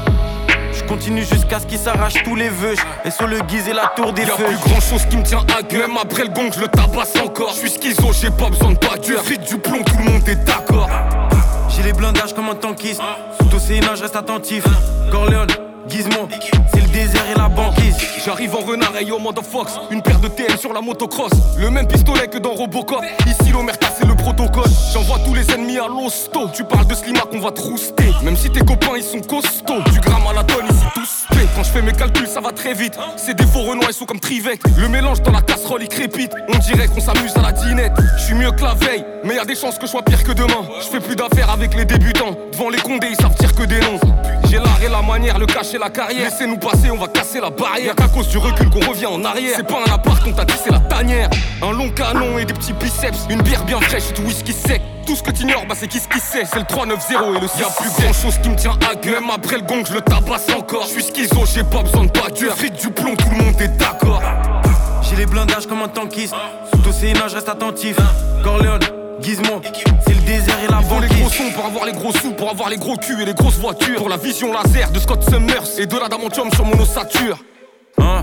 Je continue jusqu'à ce qu'il s'arrache tous les vœux. Et sur le guise et la tour des Y'a feux. plus grand chose qui me tient à cœur. Même après le gong, je le tabasse encore. Je suis schizo, j'ai pas besoin de bagueur. Fric du plomb, tout le monde est d'accord. J'ai les blindages comme un tankiste. Sous océan, je reste attentif. Corleone, Gizmo, c'est le désert et la banquise. J'arrive en renard et yo motherfucks. Une paire de T M sur la motocross. Le même pistolet que dans Robocop. Ici l'omerta c'est le protocole. J'envoie tous les ennemis à l'hosto. Tu parles de Slima qu'on va te rouster. Même si tes copains ils sont costauds. Du gramme à la tonne ici tous pay. Quand je fais mes calculs ça va très vite. C'est des faux renois ils sont comme Trivec. Le mélange dans la casserole il crépite. On dirait qu'on s'amuse à la dinette. Je suis mieux que la veille. Mais y a des chances que je sois pire que demain. Je fais plus d'affaires avec les débutants. Devant les condés ils savent dire que des noms. J'ai l'art et la manière, le cash et la carrière. Laissez-nous passer, on va casser la barrière. Y'a qu'à cause du recul qu'on revient en arrière. C'est pas un appart, on t'a dit c'est la tanière. Un long canon et des petits biceps. Une bière bien fraîche et du whisky sec. Tout ce que t'ignores, bah c'est qui ce qui sait. C'est le trois neuf zéro et le six. Y'a plus grand chose qui me tient à cœur. Même après le gong, je le tabasse encore. Je suis schizo, j'ai pas besoin de bagueur. Fric du plomb, tout le monde est d'accord. J'ai les blindages comme un tankiste. Sous océan, je reste attentif. Corleone, Gizmo, c'est le désert et la banquise. Faut les gros sons pour avoir les gros sous, pour avoir les gros culs et les grosses voitures. Pour la vision laser de Scott Summers et de l'adamantium sur mon ossature. Hein?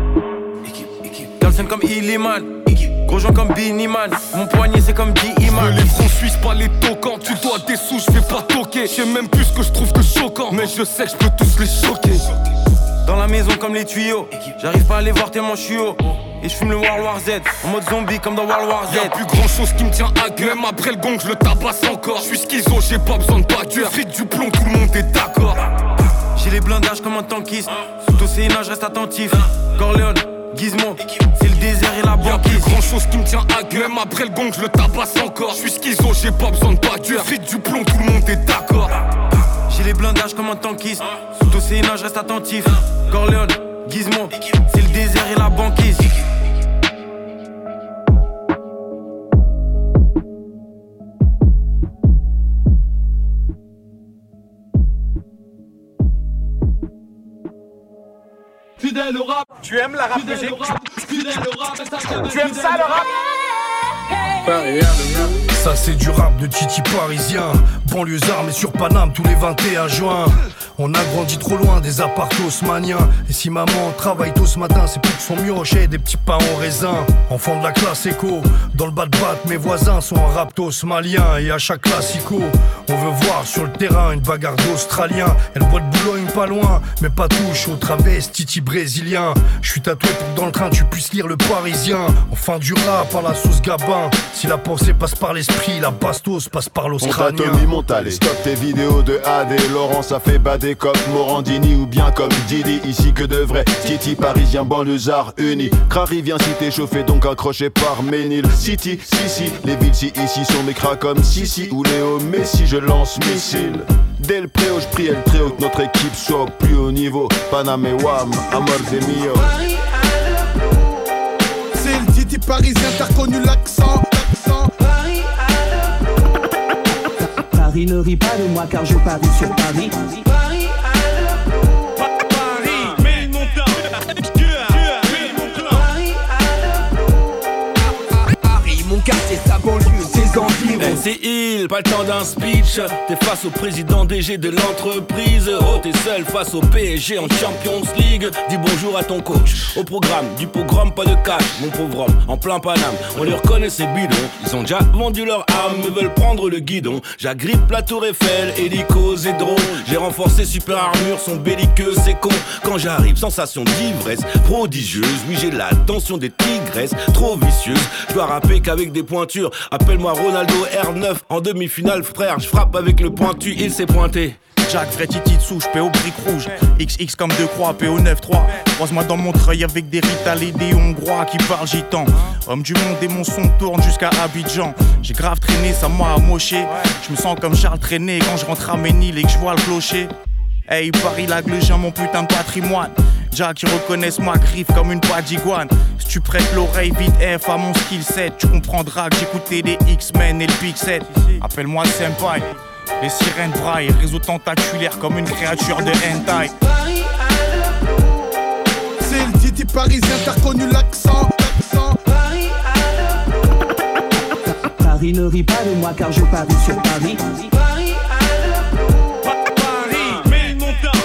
Galsen comme Illiman. Gros gens comme Biniman. Mon poignet c'est comme D-Iman. Les francs suisses, pas les tocants. Tu dois des sous, je vais pas toquer. Je sais même plus ce que je trouve que choquant. Mais je sais que je peux tous les choquer. Dans la maison comme les tuyaux. J'arrive pas à les voir tellement je suis haut. Et je fume le World War Z, en mode zombie comme dans World War Z. Y'a plus grand chose qui me tient à cœur. Même après le gong, je le tabasse encore. Je suis schizo, j'ai pas besoin de bagueur. Fric du plomb, tout le monde est d'accord. J'ai les blindages comme un tankiste. Sous océan, je reste attentif. Corleone, Gizmo, c'est le désert et la banquise. Y'a plus grand chose qui me tient à cœur. Même après le gong, je le tabasse encore. Je suis schizo, j'ai pas besoin de bagueur. Fric du plomb, tout le monde est d'accord. J'ai les blindages comme un tankiste. Sous océan, je reste attentif. Corleone, Gizmo, c'est le désert et la banquise. Fidèle au rap. Tu aimes la rap musique? Tu aimes ça le rap? Ça c'est du rap de Titi parisien, banlieusard mais sur Paname tous les vingt et un juin. On a grandi trop loin des apparts haussmanniens. Et si maman travaille tôt ce matin, c'est pour que son mioche ait des petits pains au raisin. Enfant de la classe éco, dans le bas de batte, mes voisins sont un rap haussmanien. Et à chaque classico, on veut voir sur le terrain une bagarre d'Australiens. Elle boit de Boulogne pas loin, mais pas touche au travesti brésilien. Je suis tatoué pour que dans le train tu puisses lire le Parisien. Enfin du rap à la sauce Gabin. Si la pensée passe par l'esprit, la bastos passe par l'Australien. On t'a Montalé, stop tes vidéos de A D. Laurent ça fait bader comme Morandini ou bien comme Didi. Ici que de vrais Titi parisien banlieusard uni. Crary vient si t'es chauffé donc accroché par Ménil City, si si, les villes si ici sont mes cras comme Sissi ou Léo Messi, je lance missile. Dès le préau, je prie elle très haute, notre équipe soit au plus haut niveau. Paname et Wam, amor de mio. C'est le Titi parisien, t'as reconnu l'accent, l'accent. Paris ne rit pas de moi car je parie sur Paris. Paris, Paris, mets mon temps. Paris, mon quartier, sa banlieue, ses environs. Hey, c'est il, pas le temps d'un speech. T'es face au président D G de l'entreprise. Oh, t'es seul face au P S G en Champions League. Dis bonjour à ton coach. Au programme, du pogrom, pas de cash. Mon pauvre homme, en plein Paname. On les reconnaît ces bidons. Ils ont déjà vendu leur âme, mais veulent prendre le guidon. J'agrippe la tour Eiffel, hélicos et drones. J'ai renforcé super armure, son belliqueux, c'est con. Quand j'arrive, sensation d'ivresse prodigieuse. Oui, j'ai l'attention des tigresses, trop vicieuse. Je dois rapper qu'avec des pointures. Appelle-moi Ronaldo R neuf. En demi-finale, frère, je frappe avec le pointu, il s'est pointé. Jack, vrai titi de souche, P O brique rouge. X X comme deux croix, P O neuf trois. Croise-moi dans Montreuil avec des Rital et des Hongrois qui parlent gitan. Homme du monde et mon son tourne jusqu'à Abidjan. J'ai grave traîné, ça m'a amoché. Je me sens comme Charles Traîné quand je rentre à Ménil et que je vois le clocher. Hey, Paris, la j'ai mon putain de patrimoine. Jack, qui reconnaissent ma griffe comme une patte d'iguane. Si tu prêtes l'oreille, vite F à mon skill set. Tu comprendras que j'écoutais les X-Men et le Pixel. Appelle-moi Senpai. Les sirènes braillent, réseau tentaculaire comme une créature de hentai. C'est le Titi parisien, t'as reconnu l'accent, l'accent. Paris ne rit pas de moi car je parie sur Paris. Paris, Paris, mets mon temps.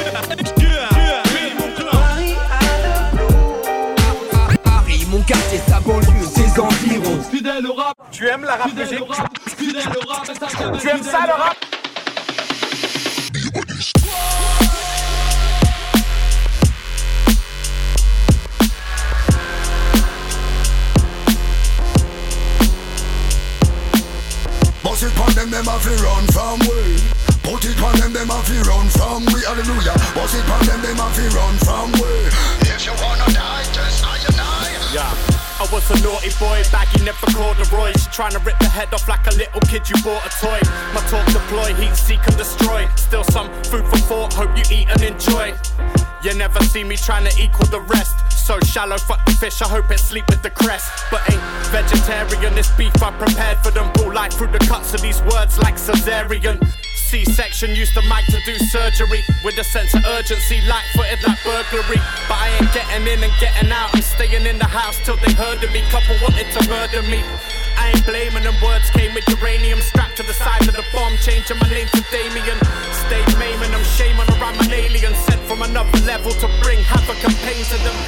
Paris, mon quartier, sa banlieue, ses environs. Fidèle au rap. Tu aimes la rap musique? Fidèle au rap. Tu aimes ça le rap? Boss it pon them, them have to run from we. Put it pon them, them have to run from we. Hallelujah. Boss it pon them, them have to run from we. If you wanna die, just I and I. Yeah. I was a naughty boy, baggy never corduroys. Trying to rip the head off like a little kid you bought a toy. My talk deploy, heat seek and destroy. Still some food for thought, hope you eat and enjoy. You never see me trying to equal the rest. So shallow, fuck the fish, I hope it sleep with the crest. But ain't vegetarian, this beef I prepared for them. Pull light through the cuts of these words like cesarean. C-section, used the mic to do surgery. With a sense of urgency, light-footed like burglary. But I ain't getting in and getting out. I'm staying in the house till they heard of me. Couple wanted to murder me. I ain't blaming them, words came with uranium. Strapped to the side of the bomb, changing my name to Damien. Stayed maiming them, shame on I'm an alien. Sent from another level to bring havoc and pain to them.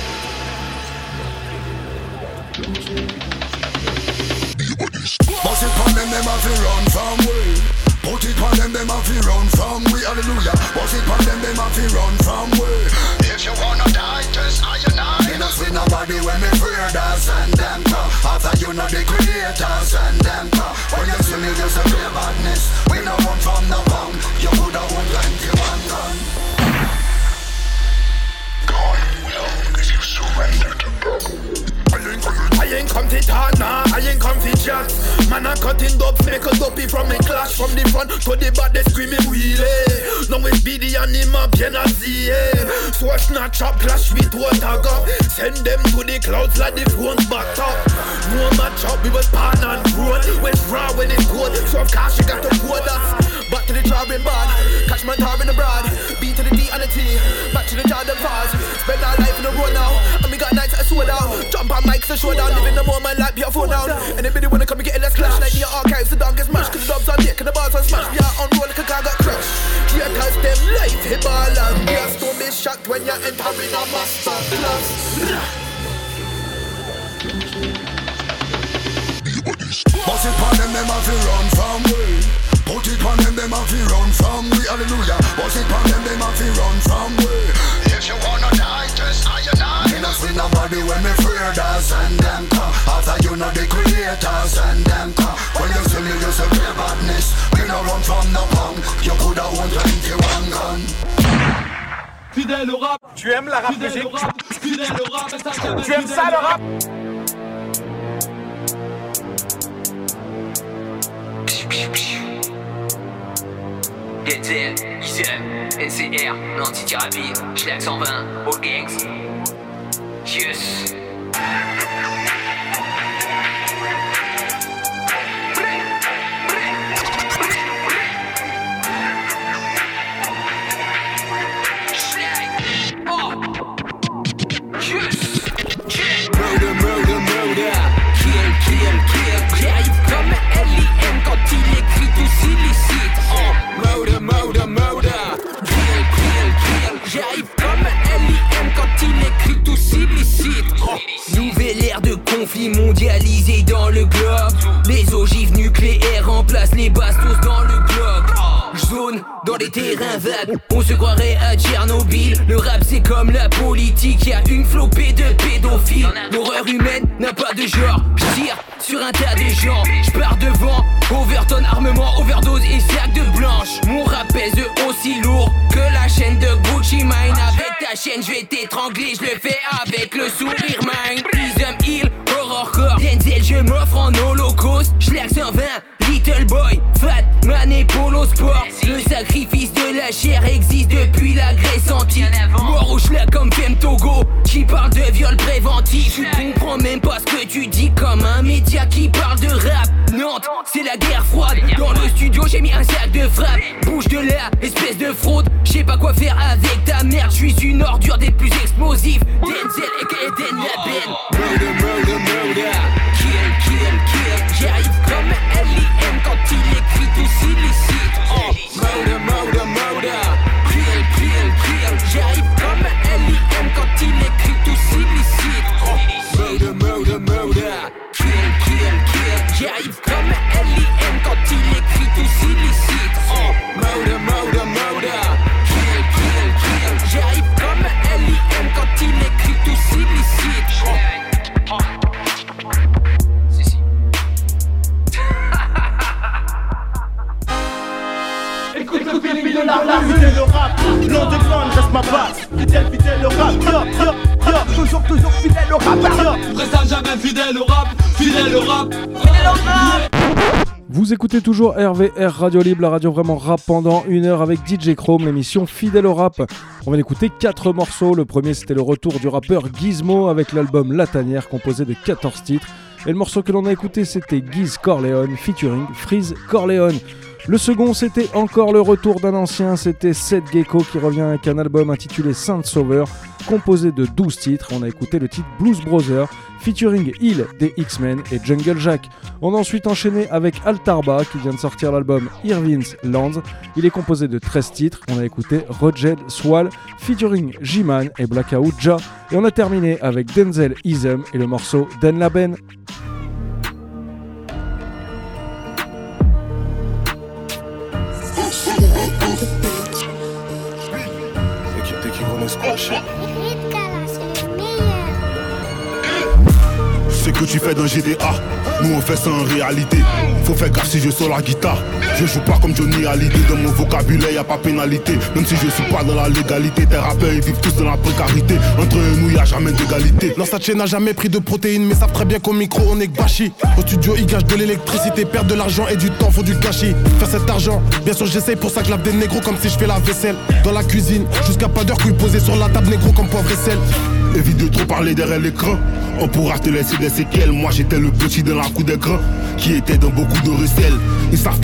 Boss it pon them, them have to run from we. Put it pon them, them have to run from we. Hallelujah. Boss it pon them, them have to run from we. If you wanna die, just I and I. Me not see nobody when me fear that send them to. After you know the creator send them to. When you see me, you say play badness. We no run from the bomb. You coulda won plenty one gun. God will if you surrender to God. I ain't come to talk, nah, I ain't come to chat. Man, I'm cutting dubs, make a dopey from me clash. From the front to the back, they screaming wheelie. Now it's be the anima, bien as the so I snatch up, clash with water gun. Send them to the clouds like the phones backed up. No match up, we was pan and road. West raw when it's cold, so of course you got to quote us. Back to the drawing board, catch my tar in the broad. B to the D and the T, back to the Jordan bars. Spend our life in the road now, and we got nights at soda. Jump out got mics to show down, living the moment like beautiful now. Anybody wanna come and get in, let's clash. Like the archives, the dog gets smashed. Cause the dubs on dick and the bars on smash. We are on roll like a car got crushed. Yeah, cause them life hit ball and yes, don't be shocked when you're entering a master class. Boss it pon them, them have to run from we. Put it pon them, them have to run from we. Hallelujah. Boss it pon them, them have to run from we. If you wanna die, just I and I. Me not see nobody when me fear that send them come. After you know the creator send them come. When you see me, you say real badness. We no run from no punk. You coulda won twenty-one gun. Fidèle au rap. Tu aimes la rap musique? Fidèle au rap. Tu aimes ça le rap? Denzel, Isem, N C R, l'anti-thérapie, Schlag cent vingt, All Gangs. Yes. Murder, murder, murder. Kill, kill, kill. J'arrive comme un L I M quand il écrit tout illicite. Oh, murder, murder, murder. Kill, kill, kill. J'arrive comme un L I M quand il écrit tout illicite. Oh, nouvelle ère de conflit mondialisé dans le globe. Les ogives nucléaires remplacent les bastos dans le globe. Zone dans les terrains vagues, on se croirait à Tchernobyl. Le rap c'est comme la politique, y'a une flopée de pédophiles. L'horreur humaine n'a pas de genre. J'tire sur un tas de gens, j'pars devant. Overton, armement, overdose et sac de blanche. Mon rap pèse aussi lourd que la chaîne de Gucci Mane. Avec ta chaîne j'vais t'étrangler, j'le fais avec le sourire mine. Ism Hill, horrorcore, Denzel je m'offre en holocauste. Schlag cent vingt, Little Boy, Fat Man et Polo Sport. Le sacrifice de la chair existe depuis la Grèce antique. Mort au schlag comme Femme Togo, qui parle de viol préventif. Tu comprends même pas ce que tu dis comme un média qui parle de rap. Nantes, c'est la guerre froide. Dans le studio j'ai mis un sac de frappe. Bouge de là, espèce de fraude. J'sais pas quoi faire avec ta merde. J'suis une ordure des plus explosifs. Denzel et Den Laden. Murder, murder, murder. Kill, kill, kill. J'arrive comme un L I M quand il écrit tout illicite. Oh, murder, murder, murder. Kill, kill, kill. J'arrive comme un L I M quand il écrit tout illicite. Oh, murder, murder, murder. Kill, kill, kill. J'arrive comme un L I M quand il écrit tout illicite. Oh, murder, murder, murder. Kill, kill, kill. J'arrive comme un L I M quand il écrit tout illicite. Oh, oh. Écoute le film de la rap, fidèle au rap. L'underground reste ma base. Fidèle, fidèle au rap. Yo, yo, yo. Toujours, toujours fidèle au rap. Yo. Reste jamais fidèle au rap. Fidèle au rap. Fidèle au rap. Vous écoutez toujours R V R Radio Libre, la radio vraiment rap pendant une heure avec D J Chrome, l'émission Fidèle au rap. On va écouter quatre morceaux. Le premier c'était le retour du rappeur Gizmo avec l'album La Tanière composé de quatorze titres. Et le morceau que l'on a écouté c'était Giz Corleone featuring Freeze Corleone. Le second c'était encore le retour d'un ancien, c'était Seth Gecko qui revient avec un album intitulé Saint Sauveur composé de douze titres. On a écouté le titre Blues Brothers featuring Hill des X-Men et Jungle Jack. On a ensuite enchaîné avec Altarba qui vient de sortir l'album Irvin's Lands. Il est composé de treize titres. On a écouté Roged Swall featuring G-Man et Blackout Ja. Et on a terminé avec Denzel Ism et le morceau Den Laben. Ce que tu fais dans G D A, nous on fait ça en réalité. Faut faire gaffe si je sors la guitare. Je joue pas comme Johnny Hallyday. Dans mon vocabulaire y'a pas pénalité. Même si je suis pas dans la légalité. Tes rappeurs ils vivent tous dans la précarité. Entre nous y'a jamais d'égalité. L'ancien n'a jamais pris de protéines, mais savent très bien qu'au micro on est que bâchi. Au studio ils gâchent de l'électricité, perdent de l'argent et du temps, faut du gâchis. Faire cet argent, bien sûr j'essaye pour ça que lave des négros comme si je fais la vaisselle. Dans la cuisine, jusqu'à pas d'heure couille posée sur la table négro comme poivre et sel. Évite de trop parler derrière l'écran. On pourra te laisser des séquelles. Moi j'étais le petit dans la cour d'écran qui était dans beaucoup de recel. Ils savent que j'ai les crocs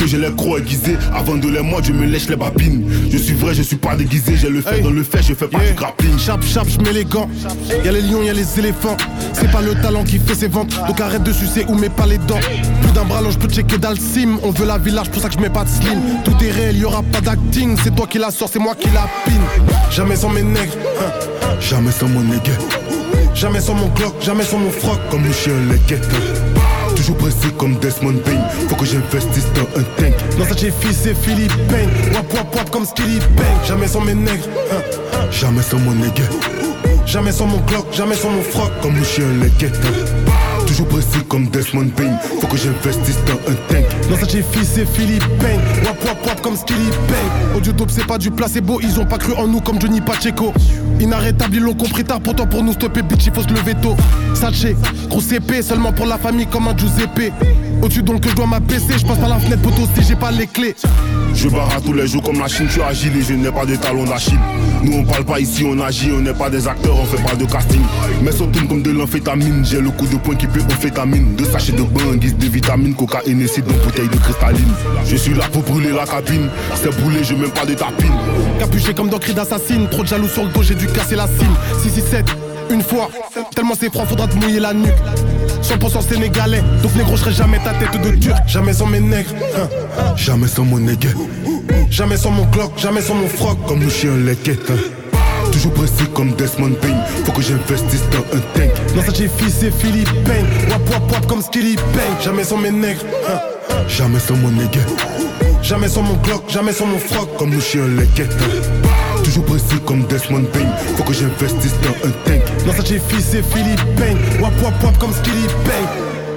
micro aiguisé. Avant de les moi, je me lèche les babines. Je suis vrai, je suis pas déguisé. J'ai le fait hey. dans le fait, je fais pas yeah. du grappling. Chap, chap, je mets les gants. Y'a les lions, y'a les éléphants. C'est pas le talent qui fait ses ventes. Donc arrête de sucer ou mets pas les dents. Plus d'un bras long, je peux checker dans le sim. On veut la village, pour ça que je mets pas de slim. Tout est réel, y'aura pas d'acting. C'est toi qui la sors, c'est moi qui la pine. Jamais sans mes nègres, hein. Jamais sans mon nègre. Jamais sans mon Glock, jamais sans mon froc. Comme le chien les quêtes. Toujours pressé comme Desmond Bain. Faut que j'investisse dans un tank. Dans ça j'ai fils et Philippine. Wap wap wap comme Skilly Bang. Jamais sans mes nègres, hein. Jamais sans mon nègre. Jamais sans mon Glock, jamais sans mon froc. Comme le chien les quêtes. Toujours pressé comme Desmond Bain. Faut que j'investisse dans un tank. Dans ça j'ai fils et Philippine. Wap wap wap comme Skilly Bang. Audio dope c'est pas du placebo. Ils ont pas cru en nous comme Johnny Pacheco. Inarrêtable, ils l'ont compris tard. Pourtant pour nous stopper bitch il faut se lever tôt. Saché, grosse épée seulement pour la famille comme un Giuseppe. Au-dessus donc que je dois m'abaisser. Je passe par la fenêtre poteau si j'ai pas les clés. Je barre tous les jours comme la Chine. Je suis agile et je n'ai pas de talons d'Achille. Nous on parle pas ici, on agit. On n'est pas des acteurs, on fait pas de casting. Mais ça tourne comme de l'amphétamine. J'ai le coup de poing qui peut amphétamine. Deux sachets de bain en guise de vitamines. Cocaïne et dans bouteille de cristalline. Je suis là pour brûler la cabine. C'est brûlé, je mets pas de tapine. Capuché comme dans Cri d'assassine. Trop de jaloux sur le dos, j'ai dû casser la cime. six six sept, une fois. Tellement c'est froid, faudra te mouiller la nuque. cent pour cent sénégalais, donc négro, je serai jamais ta tête de turc. Jamais sans mes nègres, hein. Jamais sans mon nègre. Jamais sans mon Glock, jamais sans mon froc. Comme le chien les quêtes. Toujours pressé comme Desmond Bain. Faut que j'investisse dans un tank. Dans ça j'ai fils et Philippine. Wap wap wap comme Skilly Bang. Jamais sans mes nègres, hein. Jamais sans mon nègre. Jamais sans mon Glock, jamais sans mon froc. Comme le chien les quêtes. Toujours pressé comme Desmond Bain. Faut que j'investisse dans un tank. Dans ça j'ai fils et Philippine. Wap wap wap comme Skilly Bang.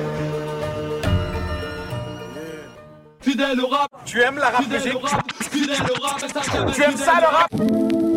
Fidèle au rap. Tu aimes la rap musique? Fidèle au rap. Tu aimes ça le rap?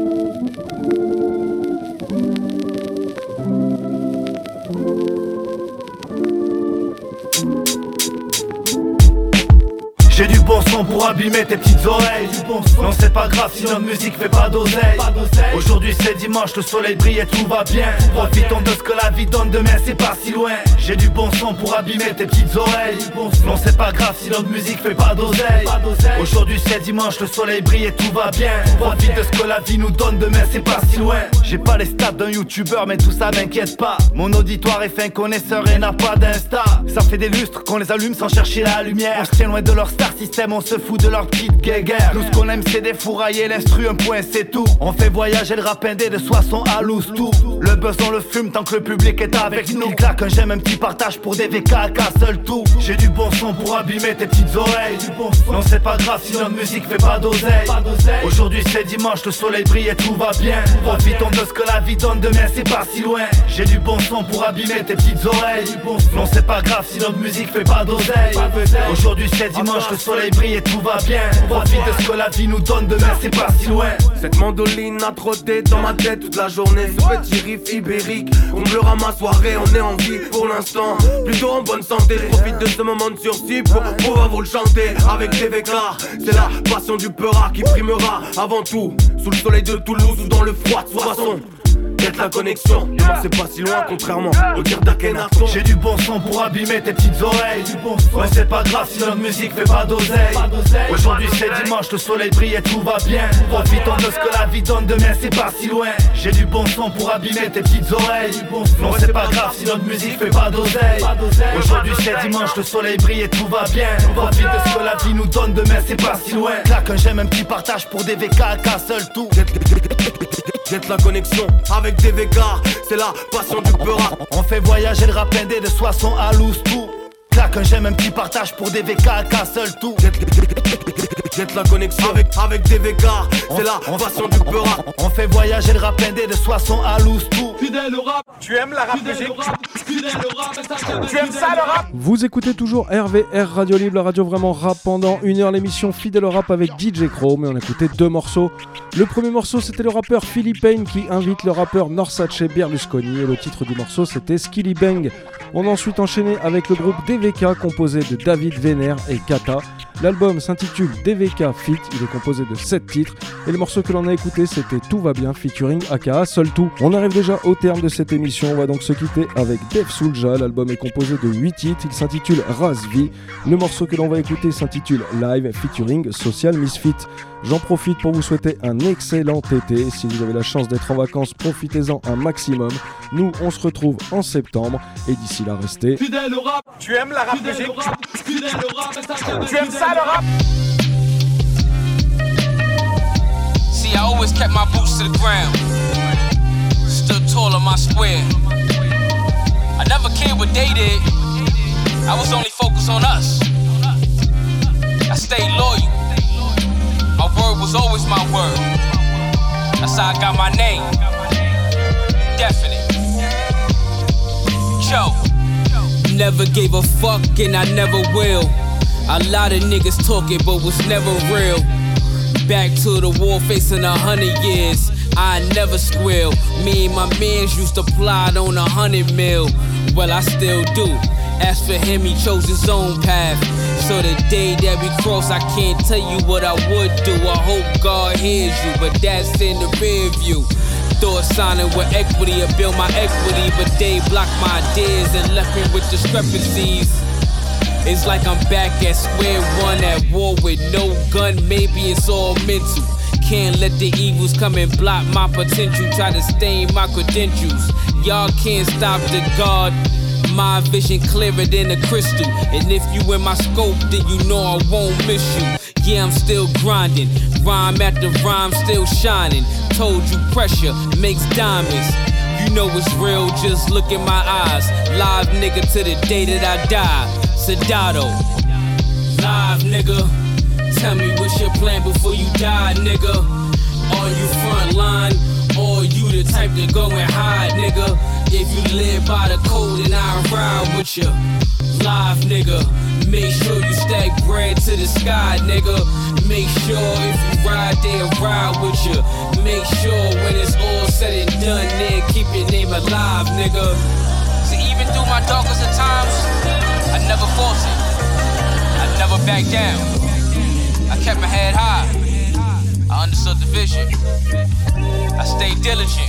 J'ai du bon son pour abîmer tes petites oreilles. Non c'est pas grave si notre musique fait pas d'oseille. Aujourd'hui c'est dimanche, le soleil brille et tout va bien. Profitons de ce que la vie donne, demain c'est pas si loin. J'ai du bon son pour abîmer tes petites oreilles. Non c'est pas grave si notre musique fait pas d'oseille. Aujourd'hui c'est dimanche, le soleil brille et tout va bien. Profite de ce que la vie nous donne, demain c'est pas si loin. J'ai pas les stats d'un youtubeur mais tout ça m'inquiète pas. Mon auditoire est fin connaisseur et n'a pas d'insta. Ça fait des lustres qu'on les allume sans chercher la lumière. On se tient loin de leur star système, on se fout de leur petite guéguerre. Nous ce qu'on aime c'est défourailler l'instru, un point c'est tout. On fait voyager le rap indé de Soissons à Loustou. Le buzz on le fume tant que le public est avec nous. Il claque un j'aime, un petit partage pour des V K à seul tout. J'ai du bon son pour abîmer tes petites oreilles. Non c'est pas grave si notre musique fait pas d'oseille. Aujourd'hui c'est dimanche, le soleil brille et tout va bien. Profitons de ce que la vie donne, demain c'est pas si loin. J'ai du bon son pour abîmer tes petites oreilles. Non c'est pas grave si notre musique fait pas d'oseille. Aujourd'hui c'est dimanche, le soleil brille et tout va bien. Profite de ce que la vie nous donne, demain c'est pas si loin. Cette mandoline a trotté dans ma tête toute la journée. Ce petit riff ibérique comblera ma soirée. On est en vie pour l'instant, plutôt en bonne santé. Je profite de ce moment de sursis pour pouvoir vous le chanter. Avec des véclars, c'est la passion du peura qui primera avant tout. Sous le soleil de Toulouse ou dans le froid de Soissons. Être la connexion, demain c'est pas si loin contrairement au tir d'Akhenaton. J'ai du bon son pour abîmer tes petites oreilles. Ouais c'est pas grave si notre musique fait pas d'oseille. Aujourd'hui c'est dimanche, le soleil brille et tout va bien. Profitons de ce que la vie donne, demain c'est pas si loin. J'ai du bon son pour abîmer tes petites oreilles. Non c'est pas grave si notre musique fait pas d'oseille. Aujourd'hui c'est dimanche, le soleil brille et tout va bien. Profite de ce que la vie nous donne, demain c'est pas si loin. Claque un j'aime, un petit partage pour des V K à seul tout. Get la connexion avec des V K, c'est la passion du peura. On fait voyager le rap indé de Soissons à Loustou. Claque un j'aime, un petit partage pour des V K à seul tout. Get la connexion avec, avec des V K, c'est la passion du peura. On fait voyager le rap indé de Soissons à Loustou. Fidèle au rap. Tu aimes la rap musique? Fidèle au rap. Tu aimes ça le rap? Vous écoutez toujours R V R Radio Libre, la radio vraiment rap. Pendant une heure l'émission Fidèle au rap avec D J Chrome. Et on a écouté deux morceaux. Le premier morceau c'était le rappeur Philippine qui invite le rappeur Norsace Berlusconi. Et le titre du morceau c'était Skilly Bang. On a ensuite enchaîné avec le groupe D V K composé de David Vénère et Kata. L'album s'intitule D V K Fit, il est composé de sept titres et le morceau que l'on a écouté c'était Tout va bien featuring Aka Seul Tout. On arrive déjà au terme de cette émission, on va donc se quitter avec Def Soulja. L'album est composé de huit titres, il s'intitule Razvi. Le morceau que l'on va écouter s'intitule Live featuring Social Misfit. J'en profite pour vous souhaiter un excellent été. Si vous avez la chance d'être en vacances, profitez-en un maximum. Nous, on se retrouve en septembre. Et d'ici là, restez fidèle au rap. Tu aimes la rap musique? Fidèle au rap. Tu aimes ça, le rap? See, I always kept my boots to the ground. Stood tall on my square. I never cared what they did. I was only focused on us. I stayed loyal. My word was always my word. That's how I got my name. Definite. Joe. Never gave a fuck and I never will. A lot of niggas talking but was never real. Back to the wall facing a hundred years. I never squeal. Me and my mans used to plot on a hundred mil. Well, I still do. As for him, he chose his own path. So the day that we cross, I can't tell you what I would do. I hope God hears you, but that's in the rear view. Thought signing with equity or build my equity, but they blocked my ideas and left me with discrepancies. It's like I'm back at square one, at war with no gun. Maybe it's all mental. Can't let the evils come and block my potential. Try to stain my credentials. Y'all can't stop the God. My vision clearer than a crystal. And if you in my scope, then you know I won't miss you. Yeah, I'm still grinding. Rhyme after rhyme, still shining. Told you pressure makes diamonds. You know it's real, just look in my eyes. Live nigga to the day that I die. Sedado. Live nigga. Tell me what's your plan before you die, nigga. Are you front line? Or you the type to go and hide, nigga? If you live by the code, then I'll ride with ya. Live, nigga. Make sure you stack bread to the sky, nigga. Make sure if you ride, they'll ride with ya. Make sure when it's all said and done, then keep your name alive, nigga. So even through my darkest of times, I never faltered. I never backed down. I kept my head high. I understood the vision. I stayed diligent.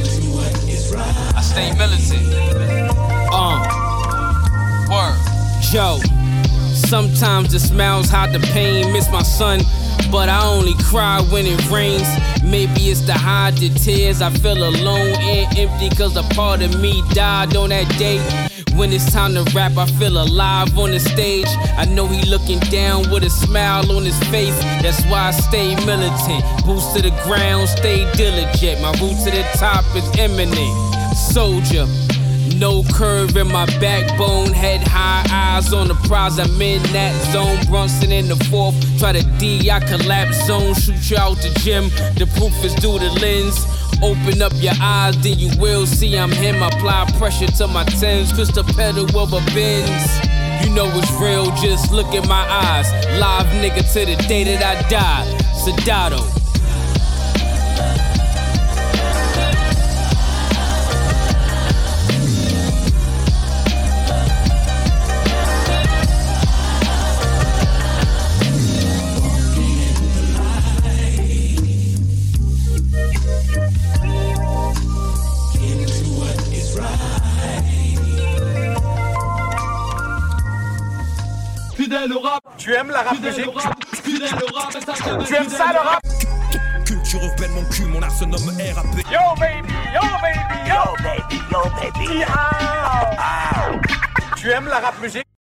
I stayed militant. Uh, word. Joe. Sometimes the smiles hide the pain. Miss my son, but I only cry when it rains. Maybe it's to hide the tears. I feel alone and empty cause a part of me died on that day. When it's time to rap, I feel alive on the stage. I know he looking down with a smile on his face. That's why I stay militant. Boots to the ground, stay diligent. My route to the top is imminent. Soldier, no curve in my backbone. Head high, eyes on the prize. I'm in that zone. Brunson in the fourth. Try to D, I collapse zone. Shoot you out the gym. The proof is through the lens. Open up your eyes, then you will see I'm him. Apply pressure to my tens, twist the pedal of a Benz. You know it's real, just look in my eyes. Live nigga to the day that I die. Sedado. Fidèle au rap. Tu aimes la rap musique? Fidèle au rap. Tu aimes ça le rap? Culture urbaine, mon cul, mon art se nomme R A P. Yo baby, yo baby, yo baby, yo baby. Tu aimes la rap musique?